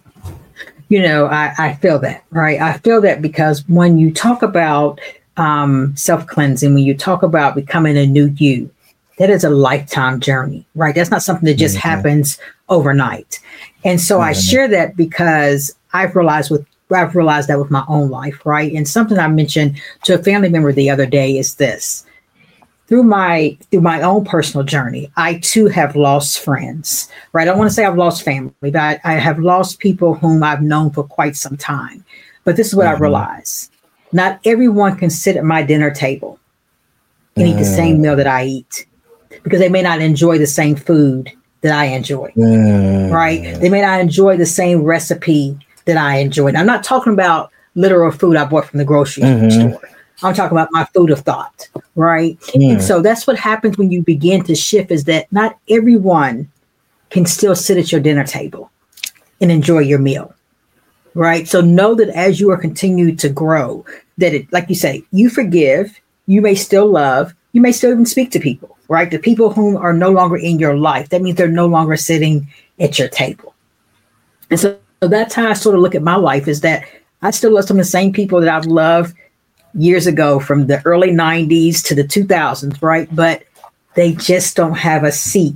I feel that, right? I feel that because when you talk about self-cleansing, when you talk about becoming a new you, that is a lifetime journey, right? That's not something that just happens overnight. And so I share that because I've realized that with my own life, right? And something I mentioned to a family member the other day is this. Through my own personal journey, I too have lost friends, right? I don't want to say I've lost family, but I have lost people whom I've known for quite some time. But this is what I realize. Not everyone can sit at my dinner table and eat the same meal that I eat, because they may not enjoy the same food that I enjoy, right? They may not enjoy the same recipe that I enjoy. And I'm not talking about literal food I bought from the grocery store. I'm talking about my food of thought, right? And so that's what happens when you begin to shift, is that not everyone can still sit at your dinner table and enjoy your meal. Right. So know that as you are continuing to grow, that it, like you say, you forgive, you may still love, you may still even speak to people, right? The people whom are no longer in your life, that means they're no longer sitting at your table. And so that's how I sort of look at my life, is that I still love some of the same people that I've loved years ago, from the early 90s to the 2000s, right? But they just don't have a seat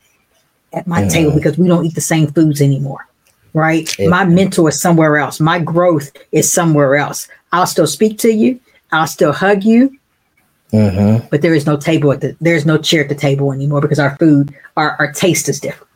at my table because we don't eat the same foods anymore. Right. Yeah. My mentor is somewhere else. My growth is somewhere else. I'll still speak to you. I'll still hug you. But there is no table there's no chair at the table anymore, because our food, our taste is different.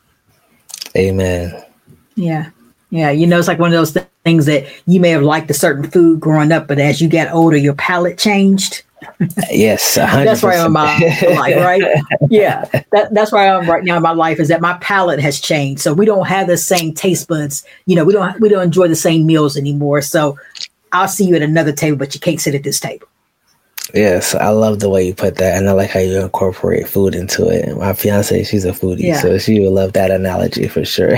Amen. Yeah. Yeah. You know, it's like one of those things that you may have liked a certain food growing up, but as you got older, your palate changed. Yes, 100%. That's where I'm in my life, right? Yeah, that's where I am right now in my life, is that my palate has changed. So we don't have the same taste buds. You know, we don't enjoy the same meals anymore. So I'll see you at another table, but you can't sit at this table. Yes, I love the way you put that, and I like how you incorporate food into it. My fiance, she's a foodie, so she would love that analogy for sure.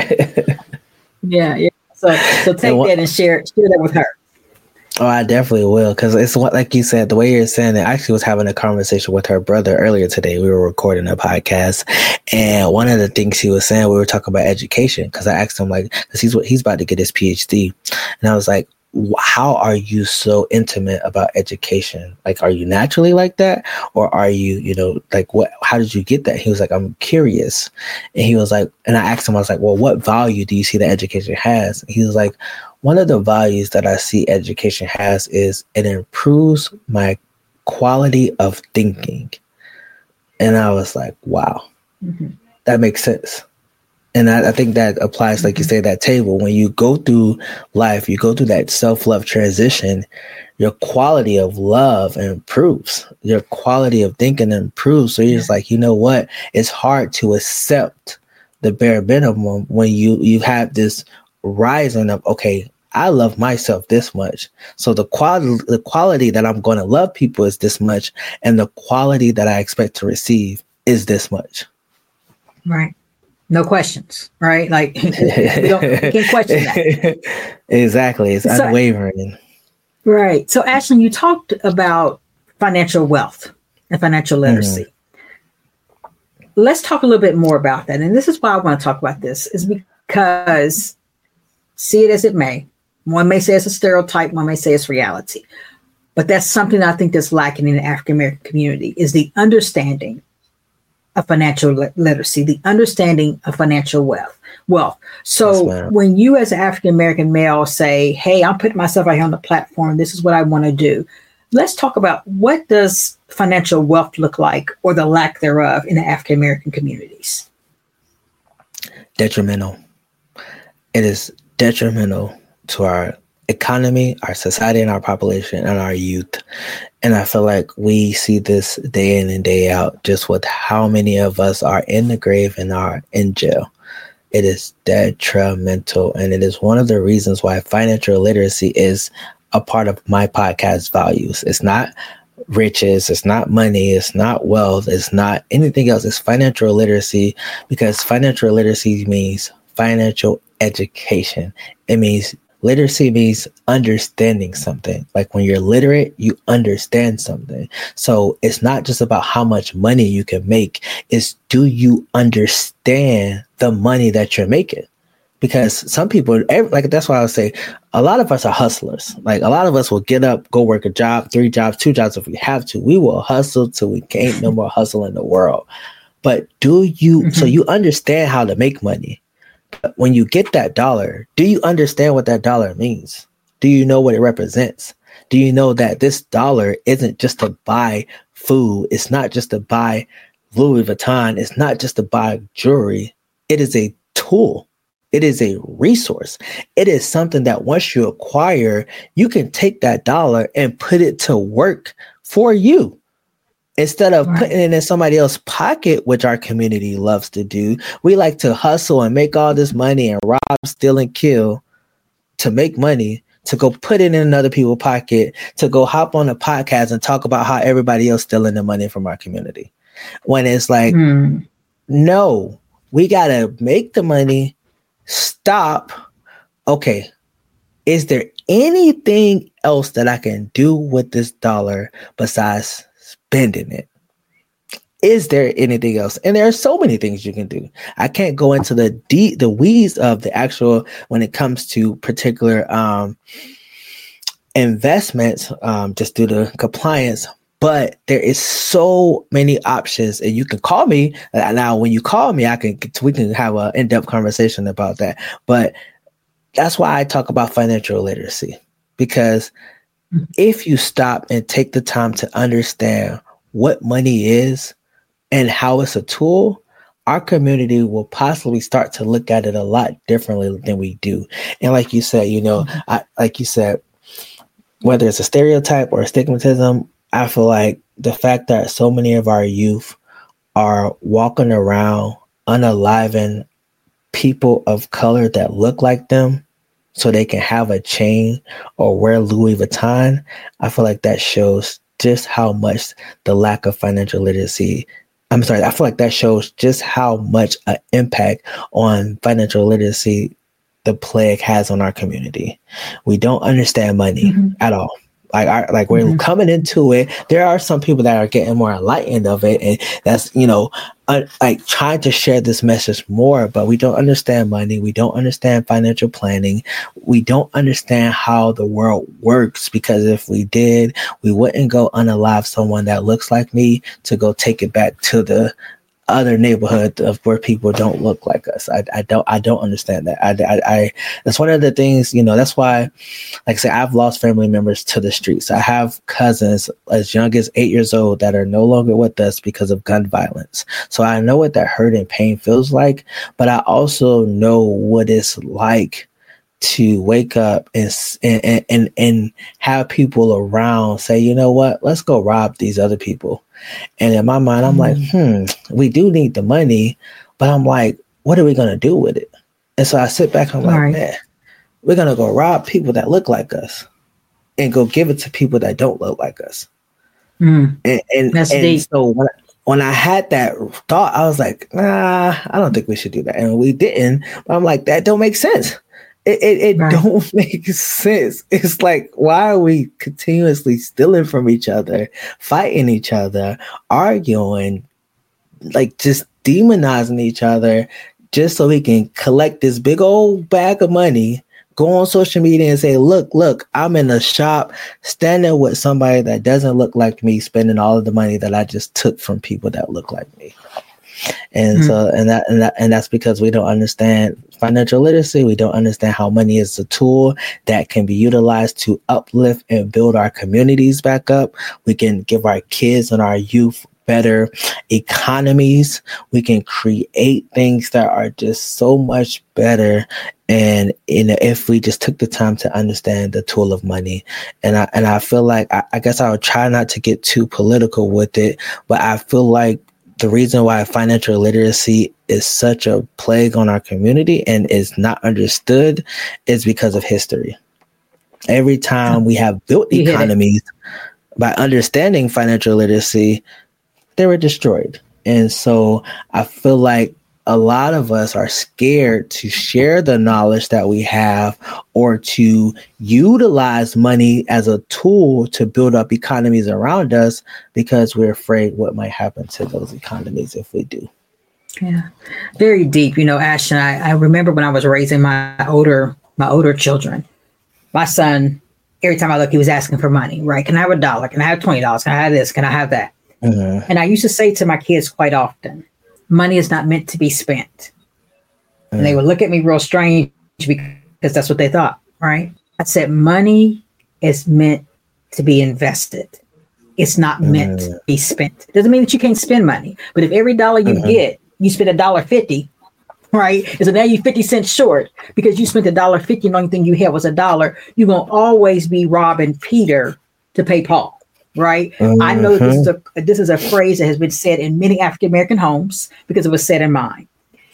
Yeah. So take that and share that with her. Oh, I definitely will, because it's what, like you said, the way you're saying it. I actually was having a conversation with her brother earlier today. We were recording a podcast, and one of the things he was saying, we were talking about education, because I asked him, like, because he's about to get his PhD, and I was like, how are you so intimate about education? Like, are you naturally like that, or are you, you know, like, what? How did you get that? He was like, I'm curious, and he was like, and I asked him, I was like, well, what value do you see that education has? And he was like, one of the values that I see education has is it improves my quality of thinking. And I was like, wow, that makes sense. And I think that applies, like you say, that table. When you go through life, you go through that self-love transition, your quality of love improves. Your quality of thinking improves. So you're just like, you know what? It's hard to accept the bare minimum when you have this rising of, okay, I love myself this much. So the quality that I'm going to love people is this much, and the quality that I expect to receive is this much. Right. No questions, right? Like we can't question that. Exactly. It's unwavering. Right. So Ashlyn, you talked about financial wealth and financial literacy. Let's talk a little bit more about that. And this is why I want to talk about this, is because, see it as it may, one may say it's a stereotype, one may say it's reality. But that's something I think that's lacking in the African American community, is the understanding of financial literacy, the understanding of financial wealth. So when you as an African American male say, hey, I'm putting myself out here on the platform, this is what I want to do. Let's talk about, what does financial wealth look like, or the lack thereof, in the African American communities? Detrimental. It is detrimental to our economy, our society, and our population, and our youth. And I feel like we see this day in and day out, just with how many of us are in the grave and are in jail. It is detrimental. And it is one of the reasons why financial literacy is a part of my podcast values. It's not riches, it's not money, it's not wealth, it's not anything else. It's financial literacy, because financial literacy means financial education. It means literacy means understanding something. Like, when you're literate, you understand something. So it's not just about how much money you can make. It's, do you understand the money that you're making? Because some people, like, that's why I would say a lot of us are hustlers. Like, a lot of us will get up, go work a job, 3 jobs, 2 jobs if we have to. We will hustle till we can't no more hustle in the world. But do you, so you understand how to make money. But when you get that dollar, do you understand what that dollar means? Do you know what it represents? Do you know that this dollar isn't just to buy food? It's not just to buy Louis Vuitton. It's not just to buy jewelry. It is a tool. It is a resource. It is something that once you acquire, you can take that dollar and put it to work for you. Instead of putting it in somebody else's pocket, which our community loves to do, we like to hustle and make all this money and rob, steal, and kill to make money, to go put it in another people's pocket, to go hop on a podcast and talk about how everybody else stealing the money from our community. When it's like, no, We got to make the money, stop. Okay, is there anything else that I can do with this dollar besides spending it? Is there anything else? And there are so many things you can do. I can't go into the weeds of the actual when it comes to particular investments, just due to compliance. But there is so many options, and you can call me now. When you call me, we can have an in-depth conversation about that. But that's why I talk about financial literacy, because if you stop and take the time to understand what money is and how it's a tool, our community will possibly start to look at it a lot differently than we do. And like you said, whether it's a stereotype or a stigmatism, I feel like the fact that so many of our youth are walking around unaliving people of color that look like them so they can have a chain or wear Louis Vuitton, I feel like that shows just how much the lack of financial literacy, I feel like that shows just how much an impact on financial literacy the plague has on our community. We don't understand money at all. We're coming into it. There are some people that are getting more enlightened of it, and that's trying to share this message more. But we don't understand money. We don't understand financial planning. We don't understand how the world works, because if we did, we wouldn't go unalive someone that looks like me to go take it back to the other neighborhood of where people don't look like us. I don't understand that. I that's one of the things, that's why, like I say, I've lost family members to the streets. I have cousins as young as 8 years old that are no longer with us because of gun violence. So I know what that hurt and pain feels like, but I also know what it's like to wake up and have people around say, you know what, let's go rob these other people. And in my mind, I'm like, we do need the money, but I'm like, what are we going to do with it? And so I sit back and I'm like, man, we're going to go rob people that look like us and go give it to people that don't look like us. And so when I had that thought, I was like, nah, I don't think we should do that. And we didn't. But I'm like, that don't make sense. It don't make sense. It's like, why are we continuously stealing from each other, fighting each other, arguing, like just demonizing each other just so we can collect this big old bag of money, go on social media and say, look, I'm in a shop standing with somebody that doesn't look like me, spending all of the money that I just took from people that look like me. And so, and that's because we don't understand financial literacy. We don't understand how money is a tool that can be utilized to uplift and build our communities back up. We can give our kids and our youth better economies. We can create things that are just so much better. And if we just took the time to understand the tool of money, and I feel like I guess I would try not to get too political with it, but I feel like the reason why financial literacy is such a plague on our community and is not understood is because of history. Every time we have built economies by understanding financial literacy, they were destroyed. And so I feel like a lot of us are scared to share the knowledge that we have or to utilize money as a tool to build up economies around us because we're afraid what might happen to those economies if we do. Yeah, very deep. Ashton, I remember when I was raising my older children, my son, every time I look, he was asking for money, right? Can I have $1? Can I have $20? Can I have this? Can I have that? Mm-hmm. And I used to say to my kids quite often, money is not meant to be spent. And they would look at me real strange because that's what they thought, right? I said, money is meant to be invested. It's not meant to be spent. It doesn't mean that you can't spend money. But if every dollar you get, you spend $1.50, right? And so now you're 50 cents short because you spent $1.50 and the only thing you had was $1. You're going to always be robbing Peter to pay Paul. Right. I know this is a phrase that has been said in many African-American homes because it was said in mine.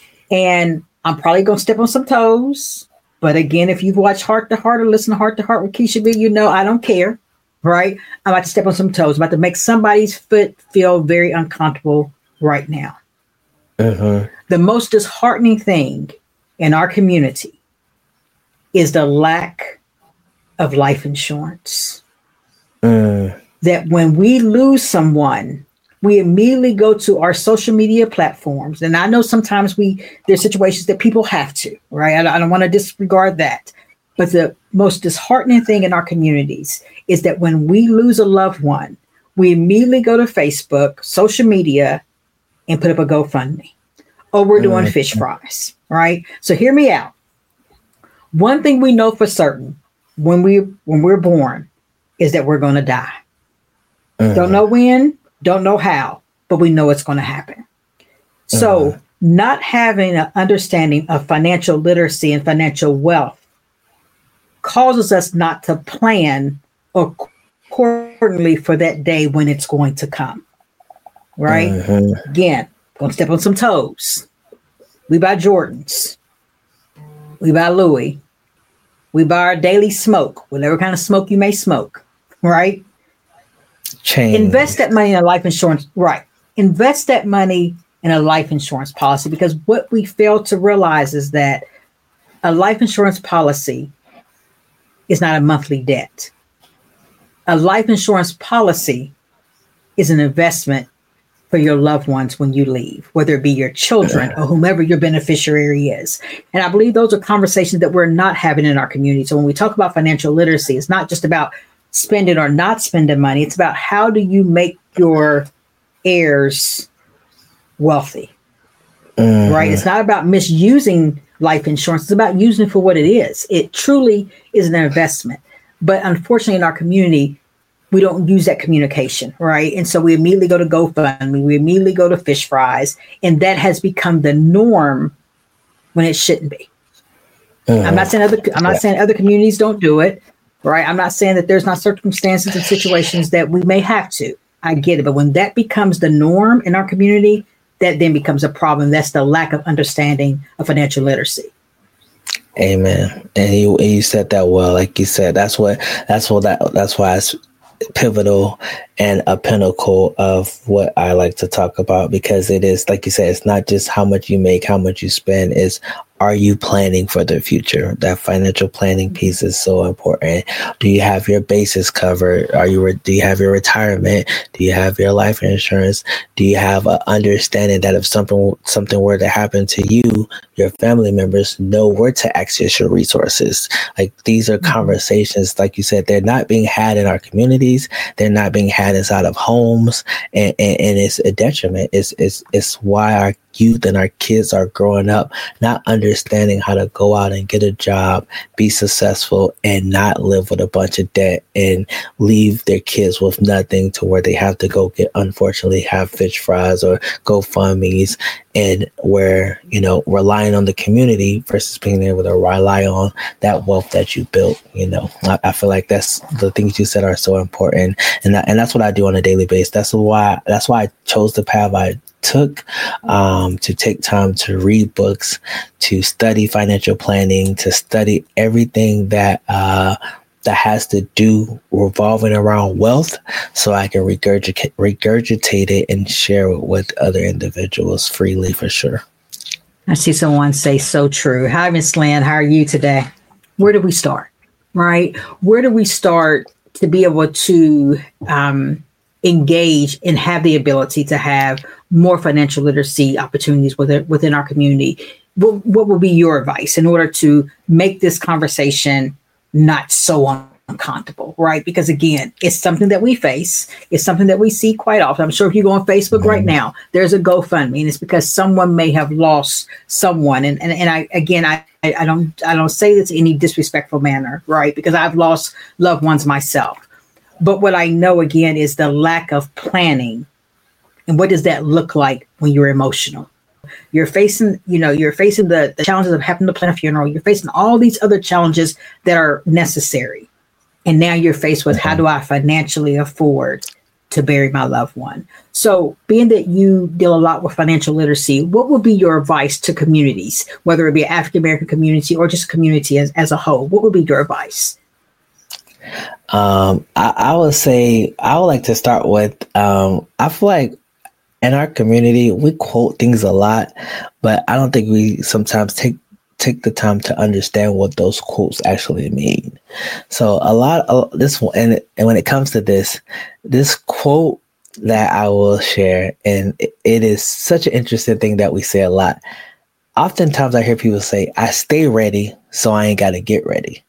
And I'm probably going to step on some toes. But again, if you've watched Heart to Heart or listen to Heart to Heart with Keisha B, I don't care. Right. I'm about to step on some toes. I'm about to make somebody's foot feel very uncomfortable right now. The most disheartening thing in our community is the lack of life insurance. That when we lose someone, we immediately go to our social media platforms. And I know sometimes there's situations that people have to, right? I don't want to disregard that. But the most disheartening thing in our communities is that when we lose a loved one, we immediately go to Facebook, social media, and put up a GoFundMe. Oh, we're doing fish fries, right? So hear me out. One thing we know for certain when we're born is that we're going to die. Don't know when, don't know how, but we know it's going to happen. So not having an understanding of financial literacy and financial wealth causes us not to plan accordingly for that day when it's going to come, right? Again, going to step on some toes. We buy Jordans. We buy Louis. We buy our daily smoke, whatever kind of smoke you may smoke, right? Invest that money in a life insurance, right? Invest that money in a life insurance policy, because what we fail to realize is that a life insurance policy is not a monthly debt. A life insurance policy is an investment for your loved ones when you leave, whether it be your children or whomever your beneficiary is. And I believe those are conversations that we're not having in our community. So when we talk about financial literacy, it's not just about spending or not spending money. It's about how do you make your heirs wealthy, right? It's not about misusing life insurance. It's about using it for what it is. It truly is an investment. But unfortunately, in our community, we don't use that communication, right? And so we immediately go to GoFundMe, we immediately go to fish fries, and that has become the norm when it shouldn't be. I'm not saying other communities don't do it, right? I'm not saying that there's not circumstances and situations that we may have to. I get it, but when that becomes the norm in our community, that then becomes a problem. That's the lack of understanding of financial literacy. Amen. And you said that well. Like you said, that's why it's pivotal and a pinnacle of what I like to talk about, because it is, like you said, it's not just how much you make, how much you spend, is are you planning for the future? That financial planning piece is so important. Do you have your bases covered? Do you have your retirement? Do you have your life insurance? Do you have an understanding that if something were to happen to you, your family members know where to access your resources? Like, these are conversations, like you said, they're not being had in our communities. They're not being had inside of homes, and it's a detriment. It's why our youth and our kids are growing up not understanding how to go out and get a job, be successful, and not live with a bunch of debt and leave their kids with nothing, to where they have to go unfortunately have fish fries or GoFundMes, and where, relying on the community versus being able to rely on that wealth that you built. I feel like that's the things you said are so important, and that's what I do on a daily basis. That's why I chose the path I took, to take time to read books, to study financial planning, to study everything that has to do revolving around wealth, so I can regurgitate it and share it with other individuals freely, for sure. I see someone say, so true. Hi, Miss Lynn. How are you today? Where do we start? Right? Where do we start to be able to engage and have the ability to have more financial literacy opportunities within our community? What will be your advice in order to make this conversation not so uncomfortable, right? Because again, it's something that we face. It's something that we see quite often. I'm sure if you go on Facebook right now, there's a GoFundMe, and it's because someone may have lost someone. And I don't say this in any disrespectful manner, right? Because I've lost loved ones myself. But what I know, again, is the lack of planning. And what does that look like when you're emotional? You're facing the challenges of having to plan a funeral. You're facing all these other challenges that are necessary. And now you're faced with, how do I financially afford to bury my loved one? So being that you deal a lot with financial literacy, what would be your advice to communities, whether it be an African-American community or just community as a whole? What would be your advice? I would say, I would like to start with, I feel like in our community, we quote things a lot, but I don't think we sometimes take the time to understand what those quotes actually mean. So a lot of this, and when it comes to this quote that I will share, and it is such an interesting thing that we say a lot. Oftentimes I hear people say, I stay ready, so I ain't got to get ready.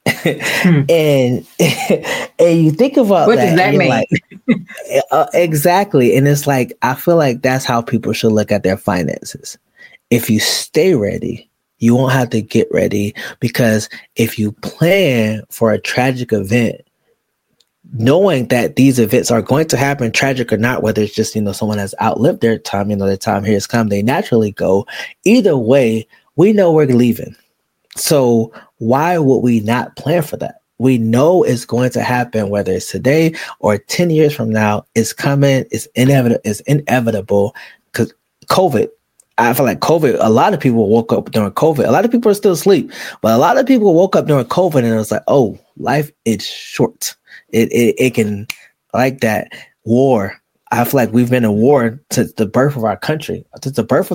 and you think about what does that mean? Like, exactly. And it's like, I feel like that's how people should look at their finances. If you stay ready, you won't have to get ready, because if you plan for a tragic event, knowing that these events are going to happen, tragic or not, whether it's just, someone has outlived their time, their time here has come, they naturally go. Either way, we know we're leaving. So why would we not plan for that? We know it's going to happen, whether it's today or 10 years from now. It's coming. It's inevitable because COVID. I feel like COVID, a lot of people woke up during COVID. A lot of people are still asleep, but a lot of people woke up during COVID and it was like, oh, life is short. It can, like that war. I feel like we've been in war since the birth of our country, since the birth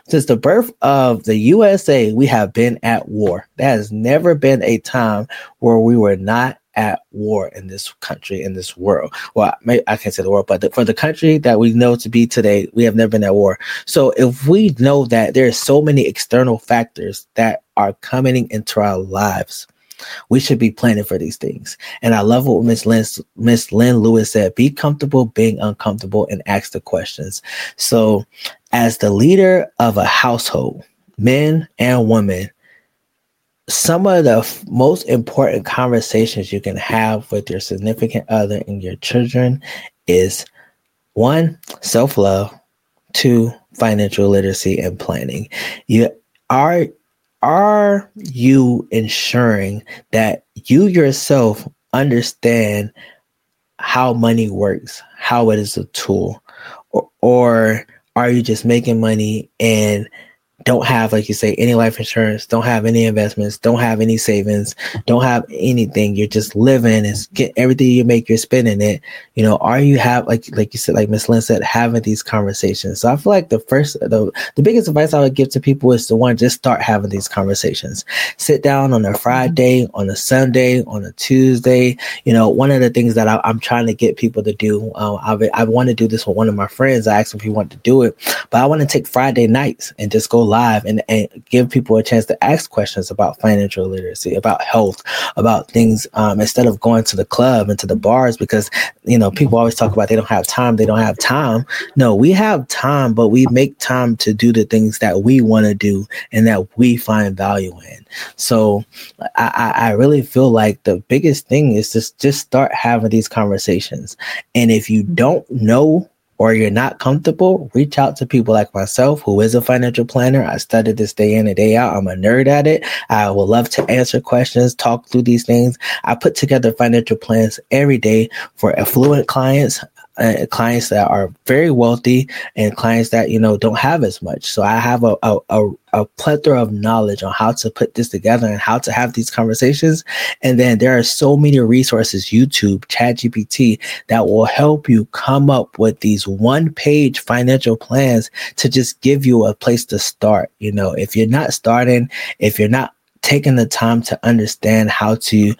of the USA. We have been at war. There has never been a time where we were not at war in this country, in this world. Well, maybe I can't say the world, but for the country that we know to be today, we have never been at war. So if we know that there are so many external factors that are coming into our lives, we should be planning for these things. And I love what Miss Lynn Lewis said: be comfortable being uncomfortable and ask the questions. So as the leader of a household, men and women, some of the most important conversations you can have with your significant other and your children is 1, self-love, 2, financial literacy and planning. Are you ensuring that you yourself understand how money works, how it is a tool, or are you just making money and don't have, like you say, any life insurance, don't have any investments, don't have any savings, don't have anything? You're just living and get everything you make, you're spending it. Are you like you said, like Miss Lynn said, having these conversations? So I feel like the biggest advice I would give to people is to just start having these conversations. Sit down on a Friday, on a Sunday, on a Tuesday. One of the things that I'm trying to get people to do, I want to do this with one of my friends. I asked him if he wanted to do it, but I want to take Friday nights and just go live and give people a chance to ask questions about financial literacy, about health, about things, instead of going to the club and to the bars, because people always talk about they don't have time. No, we have time, but we make time to do the things that we want to do and that we find value in. So I really feel like the biggest thing is just start having these conversations. And if you don't know or you're not comfortable, reach out to people like myself, who is a financial planner. I studied this day in and day out. I'm a nerd at it. I would love to answer questions, talk through these things. I put together financial plans every day for affluent clients, clients that are very wealthy, and clients that don't have as much. So I have a plethora of knowledge on how to put this together and how to have these conversations. And then there are so many resources, YouTube, ChatGPT, that will help you come up with these one-page financial plans to just give you a place to start. If you're not starting, if you're not taking the time to understand how to,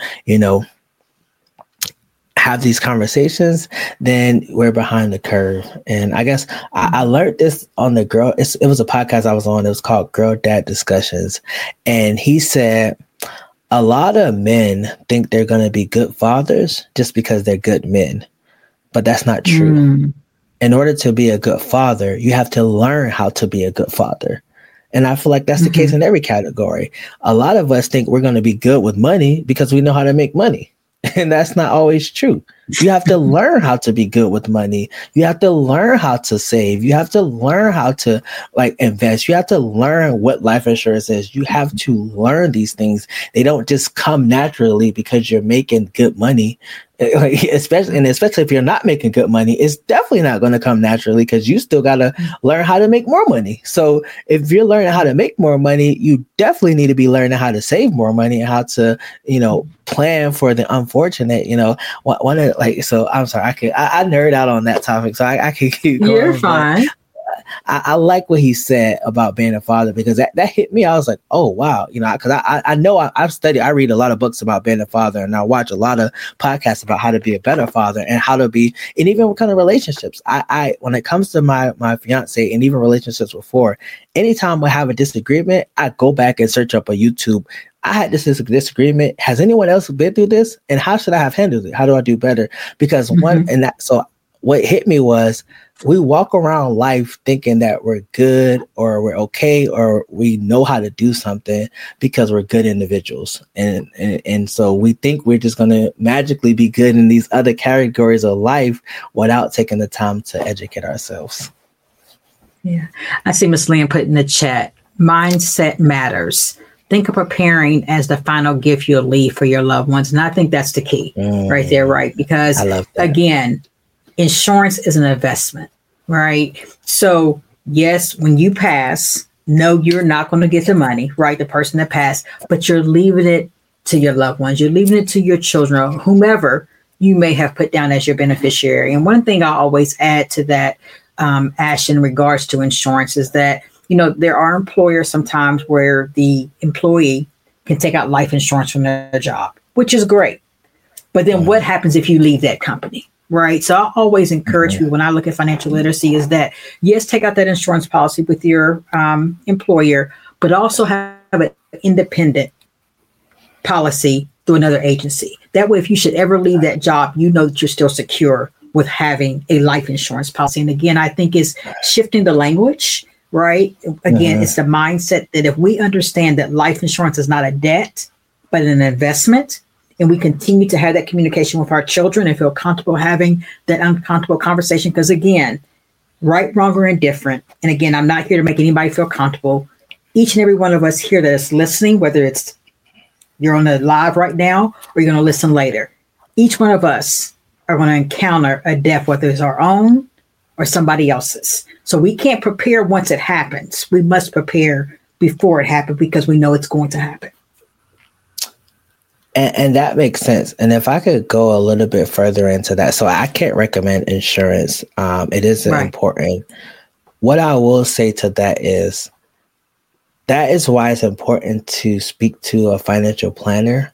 have these conversations, then we're behind the curve. And I guess I learned this on it was a podcast I was on. It was called Girl Dad Discussions. And he said, a lot of men think they're going to be good fathers just because they're good men, but that's not true. In order to be a good father, you have to learn how to be a good father. And I feel like that's the case in every category. A lot of us think we're going to be good with money because we know how to make money. And that's not always true. You have to learn how to be good with money. You have to learn how to save. You have to learn how to invest. You have to learn what life insurance is. You have to learn these things. They don't just come naturally because you're making good money. Especially if you're not making good money, it's definitely not going to come naturally because you still got to learn how to make more money. So if you're learning how to make more money, you definitely need to be learning how to save more money and how to, plan for the unfortunate. One of like, so I'm sorry, I nerd out on that topic, so I can keep going. You're fine. I like what he said about being a father, because that hit me. I was like, oh, wow. Because I know I read a lot of books about being a father, and I watch a lot of podcasts about how to be a better father and how to be, and even what kind of relationships. I when it comes to my fiance and even relationships before, anytime I have a disagreement, I go back and search up on YouTube. I had this disagreement. Has anyone else been through this? And how should I have handled it? How do I do better? Because what hit me was, we walk around life thinking that we're good or we're okay or we know how to do something because we're good individuals. And so we think we're just going to magically be good in these other categories of life without taking the time to educate ourselves. Yeah. I see Miss Lynn put in the chat, mindset matters. Think of preparing as the final gift you'll leave for your loved ones. And I think that's the key right there, right? Because again, insurance is an investment, right? So yes, when you pass, no, you're not going to get the money, right? The person that passed, but you're leaving it to your loved ones. You're leaving it to your children or whomever you may have put down as your beneficiary. And one thing I always add to that, Ash, in regards to insurance is that, there are employers sometimes where the employee can take out life insurance from their job, which is great. But then what happens if you leave that company? Right. So I always encourage you when I look at financial literacy is that, yes, take out that insurance policy with your employer, but also have an independent policy through another agency. That way, if you should ever leave that job, you know that you're still secure with having a life insurance policy. And again, I think it's shifting the language, right? Again, it's the mindset that if we understand that life insurance is not a debt, but an investment, and we continue to have that communication with our children and feel comfortable having that uncomfortable conversation. Because again, right, wrong, or indifferent. And again, I'm not here to make anybody feel comfortable. Each and every one of us here that is listening, whether it's you're on the live right now or you're going to listen later, each one of us are going to encounter a death, whether it's our own or somebody else's. So we can't prepare once it happens. We must prepare before it happens because we know it's going to happen. And that makes sense. And if I could go a little bit further into that, so I can't recommend insurance. It is important. What I will say to that is why it's important to speak to a financial planner,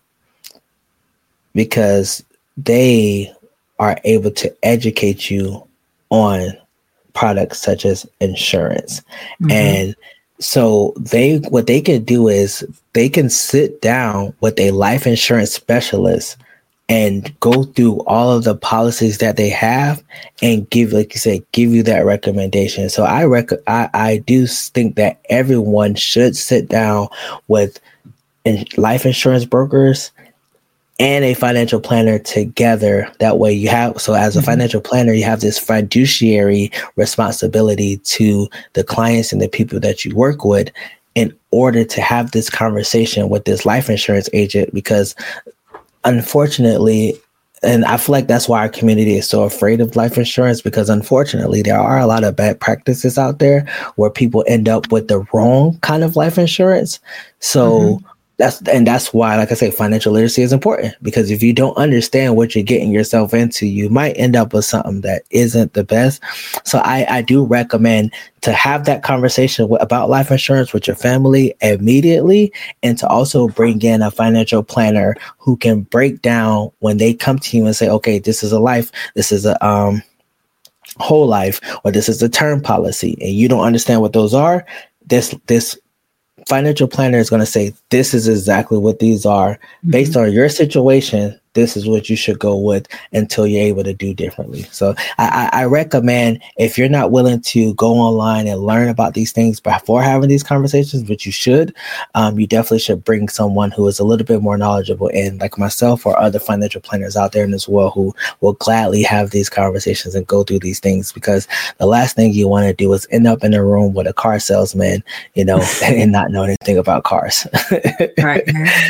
because they are able to educate you on products such as insurance. And so what they can do is they can sit down with a life insurance specialist and go through all of the policies that they have and give, like you said, give you that recommendation. So I do think that everyone should sit down with life insurance brokers and a financial planner together. That way as a financial planner, you have this fiduciary responsibility to the clients and the people that you work with in order to have this conversation with this life insurance agent, because unfortunately, and I feel like that's why our community is so afraid of life insurance, because unfortunately there are a lot of bad practices out there where people end up with the wrong kind of life insurance. So that's why, like I say, financial literacy is important, because if you don't understand what you're getting yourself into, you might end up with something that isn't the best. So I do recommend to have that conversation about life insurance with your family immediately, and to also bring in a financial planner who can break down when they come to you and say, okay, this is a life, this is a whole life, or this is a term policy, and you don't understand what those are. This financial planner is going to say, this is exactly what these are. Based on your situation, this is what you should go with until you're able to do differently. So I recommend, if you're not willing to go online and learn about these things before having these conversations, which you should, you definitely should bring someone who is a little bit more knowledgeable, and like myself or other financial planners out there in this world who will gladly have these conversations and go through these things, because the last thing you want to do is end up in a room with a car salesman, and not know anything about cars. Right.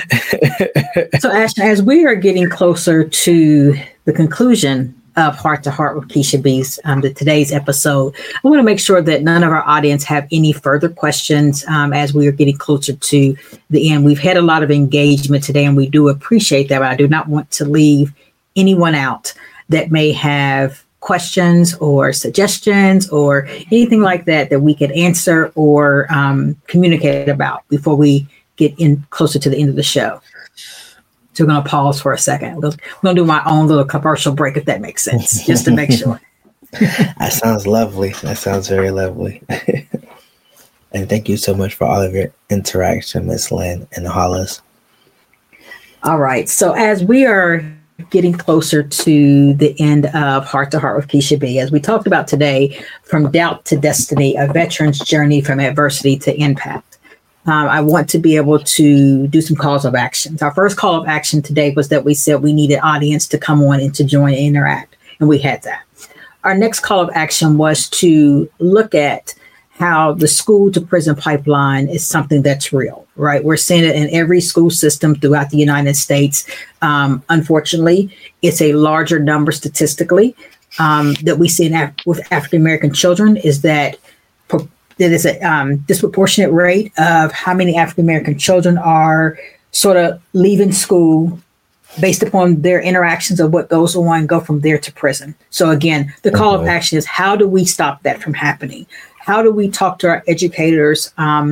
So Ash, as we are getting closer to the conclusion of Heart to Heart with Keisha Bees, today's episode, I want to make sure that none of our audience have any further questions as we are getting closer to the end. We've had a lot of engagement today, and we do appreciate that, but I do not want to leave anyone out. that may have questions or suggestions or anything like that that we could answer or communicate about before we get in closer to the end of the show. So we're going to pause for a second. We're going to do my own little commercial break, if that makes sense, just to make sure. That sounds lovely. That sounds very lovely. And thank you so much for all of your interaction, Ms. Lynn and Hollis. All right. So as we are getting closer to the end of Heart to Heart with Keisha B, as we talked about today, from doubt to destiny, a veteran's journey from adversity to impact. I want to be able to do some calls of action. Our first call of action today was that we said we needed audience to come on and to join and interact, and we had that. Our next call of action was to look at how the school to prison pipeline is something that's real, right? We're seeing it in every school system throughout the United States. Unfortunately, it's a larger number statistically that we see with African-American children is that there is a disproportionate rate of how many African-American children are sort of leaving school based upon their interactions of what goes on, go from there to prison. So again, the call of action is, how do we stop that from happening? How do we talk to our educators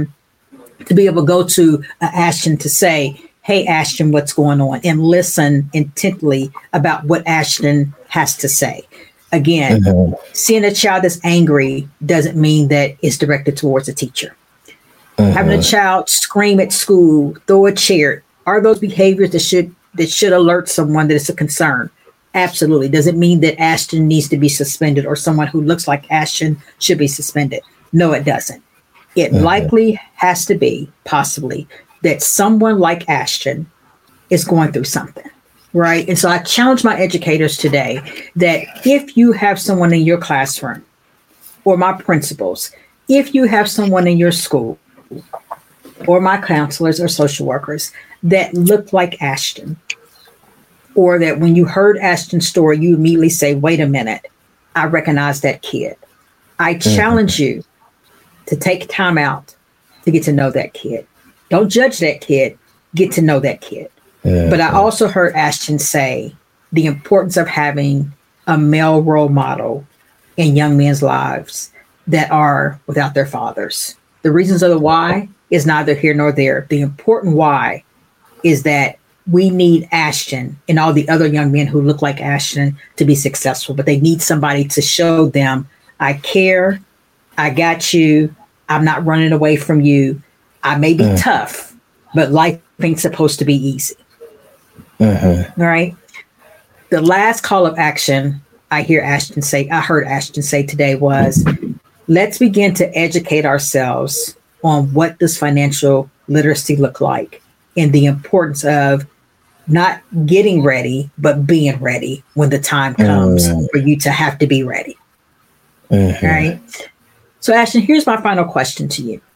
to be able to go to Ashton to say, hey, Ashton, what's going on? And listen intently about what Ashton has to say. Again, seeing a child that's angry doesn't mean that it's directed towards a teacher. Having a child scream at school, throw a chair, are those behaviors that should alert someone that it's a concern? Absolutely. Doesn't mean that Ashton needs to be suspended or someone who looks like Ashton should be suspended. No, it doesn't. It likely has to be, possibly, that someone like Ashton is going through something, right? And so I challenge my educators today that if you have someone in your classroom, or my principals, if you have someone in your school, or my counselors or social workers that look like Ashton, or that when you heard Ashton's story, you immediately say, wait a minute, I recognize that kid. I challenge you to take time out to get to know that kid. Don't judge that kid, get to know that kid. But I also heard Ashton say the importance of having a male role model in young men's lives that are without their fathers. The reasons of the why is neither here nor there. The important why is that we need Ashton and all the other young men who look like Ashton to be successful, but they need somebody to show them, I care, I got you, I'm not running away from you. I may be tough, but life ain't supposed to be easy. All right. The last call of action I heard Ashton say today was, let's begin to educate ourselves on what does financial literacy look like and the importance of not getting ready, but being ready when the time comes for you to have to be ready. Right? So Ashton, here's my final question to you.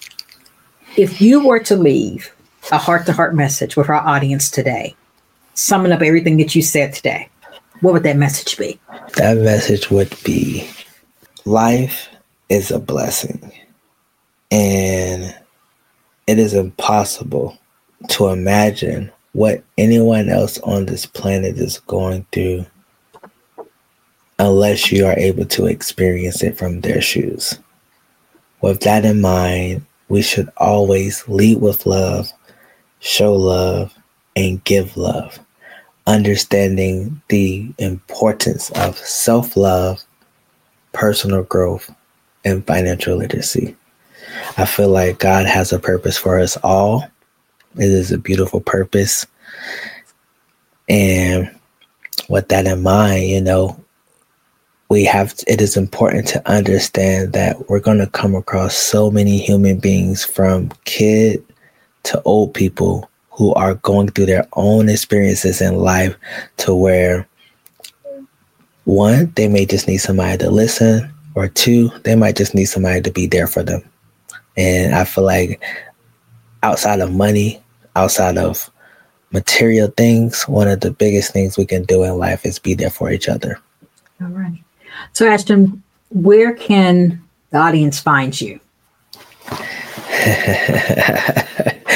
If you were to leave a heart-to-heart message with our audience today, summing up everything that you said today, what would that message be? That message would be, life is a blessing, and it is impossible to imagine what anyone else on this planet is going through unless you are able to experience it from their shoes. With that in mind, we should always lead with love, show love, and give love, understanding the importance of self-love, personal growth, and financial literacy. I feel like God has a purpose for us all. It is a beautiful purpose. And with that in mind, it is important to understand that we're going to come across so many human beings, from kid to old people, who are going through their own experiences in life, to where, one, they may just need somebody to listen, or two, they might just need somebody to be there for them. And I feel like outside of money, outside of material things, one of the biggest things we can do in life is be there for each other. All right. So Ashton, where can the audience find you?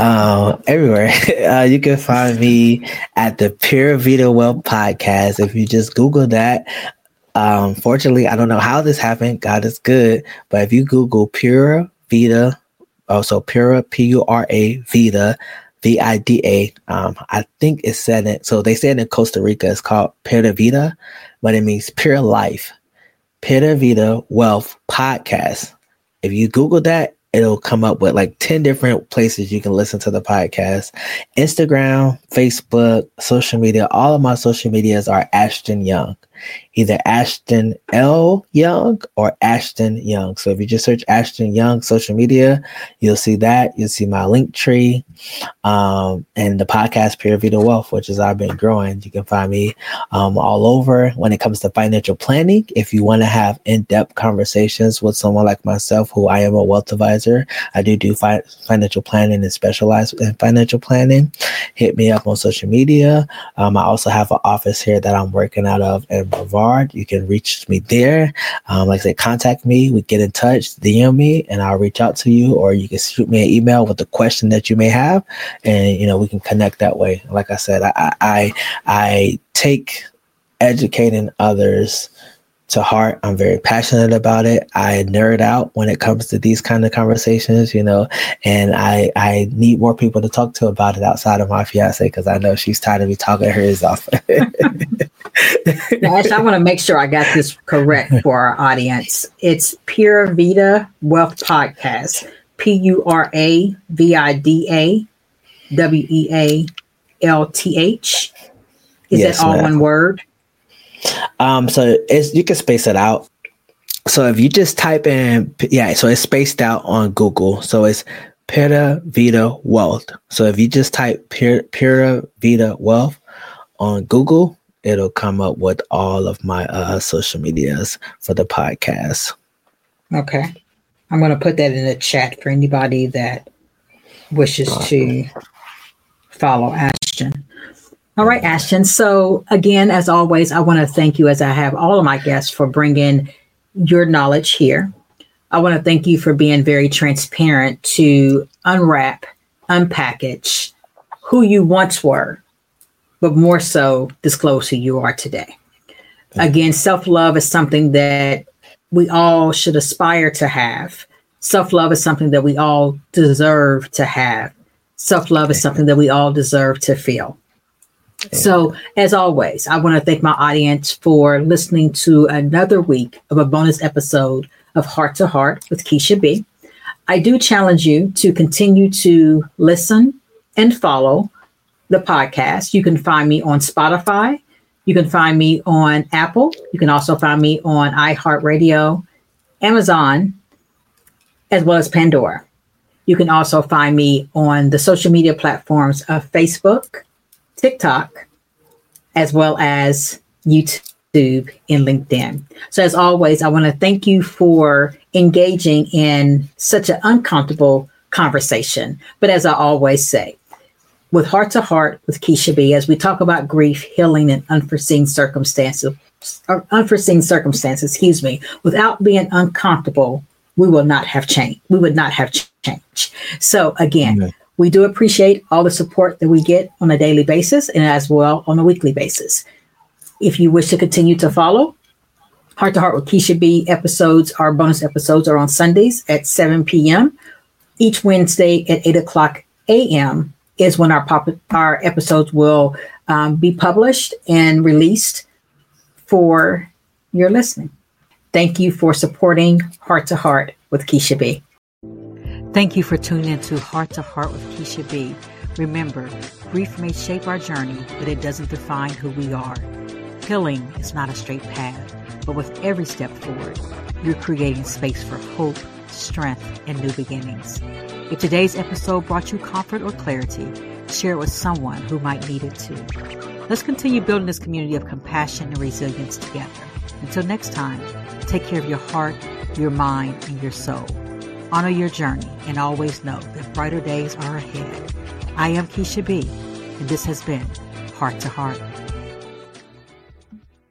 Everywhere. You can find me at the Pure Vita Wealth Podcast. If you just Google that, fortunately, I don't know how this happened. God is good. But if you Google Pure Vita, also Pura, Pura Vida, Vida, I think it's said it. So they say it in Costa Rica. It's called Pura Vida, but it means pure life. Pura Vida Wealth Podcast. If you Google that, it'll come up with like 10 different places you can listen to the podcast. Instagram, Facebook, social media. All of my social medias are Ashton Young. Either Ashton L. Young or Ashton Young. So if you just search Ashton Young social media, you'll see that. You'll see my link tree, and the podcast Pure Vita Wealth, which is I've been growing. You can find me all over when it comes to financial planning. If you want to have in-depth conversations with someone like myself, who I am a wealth advisor, I do financial planning and specialize in financial planning. Hit me up on social media. I also have an office here that I'm working out of in Brevard. You can reach me there. Like I said, contact me. We get in touch, DM me, and I'll reach out to you, or you can shoot me an email with a question that you may have, and we can connect that way. Like I said, I take educating others to heart. I'm very passionate about it. I nerd out when it comes to these kind of conversations, and I need more people to talk to about it outside of my fiance, because I know she's tired of me talking her ears off. Now, Ash, I want to make sure I got this correct for our audience. It's Pure Vita Wealth Podcast, PURAVIDA WEALTH. Is Yes, that all ma'am. one word? So you can space it out. So if you just type in, so it's spaced out on Google. So it's Pura Vita Wealth. So if you just type Pura Vita Wealth on Google, it'll come up with all of my social medias for the podcast. Okay. I'm going to put that in the chat for anybody that wishes to follow Ashton. All right, Ashton. So again, as always, I want to thank you, as I have all of my guests, for bringing your knowledge here. I want to thank you for being very transparent to unwrap, unpackage who you once were, but more so disclose who you are today. Again, self-love is something that we all should aspire to have. Self-love is something that we all deserve to have. Self-love is something that we all deserve to feel. So, as always, I want to thank my audience for listening to another week of a bonus episode of Heart to Heart with Keisha B. I do challenge you to continue to listen and follow the podcast. You can find me on Spotify. You can find me on Apple. You can also find me on iHeartRadio, Amazon, as well as Pandora. You can also find me on the social media platforms of Facebook, TikTok, as well as YouTube and LinkedIn. So as always, I want to thank you for engaging in such an uncomfortable conversation. But as I always say, with Heart to Heart with Keisha B, as we talk about grief, healing, and unforeseen circumstances, without being uncomfortable, we will not have change. We would not have change. So again, we do appreciate all the support that we get on a daily basis and as well on a weekly basis. If you wish to continue to follow, Heart to Heart with Keisha B episodes, our bonus episodes, are on Sundays at 7 p.m. Each Wednesday at 8 o'clock a.m. is when our episodes will be published and released for your listening. Thank you for supporting Heart to Heart with Keisha B. Thank you for tuning into Heart to Heart with Keisha B. Remember, grief may shape our journey, but it doesn't define who we are. Healing is not a straight path, but with every step forward, you're creating space for hope, strength, and new beginnings. If today's episode brought you comfort or clarity, share it with someone who might need it too. Let's continue building this community of compassion and resilience together. Until next time, take care of your heart, your mind, and your soul. Honor your journey and always know that brighter days are ahead. I am Keisha B, and this has been Heart to Heart.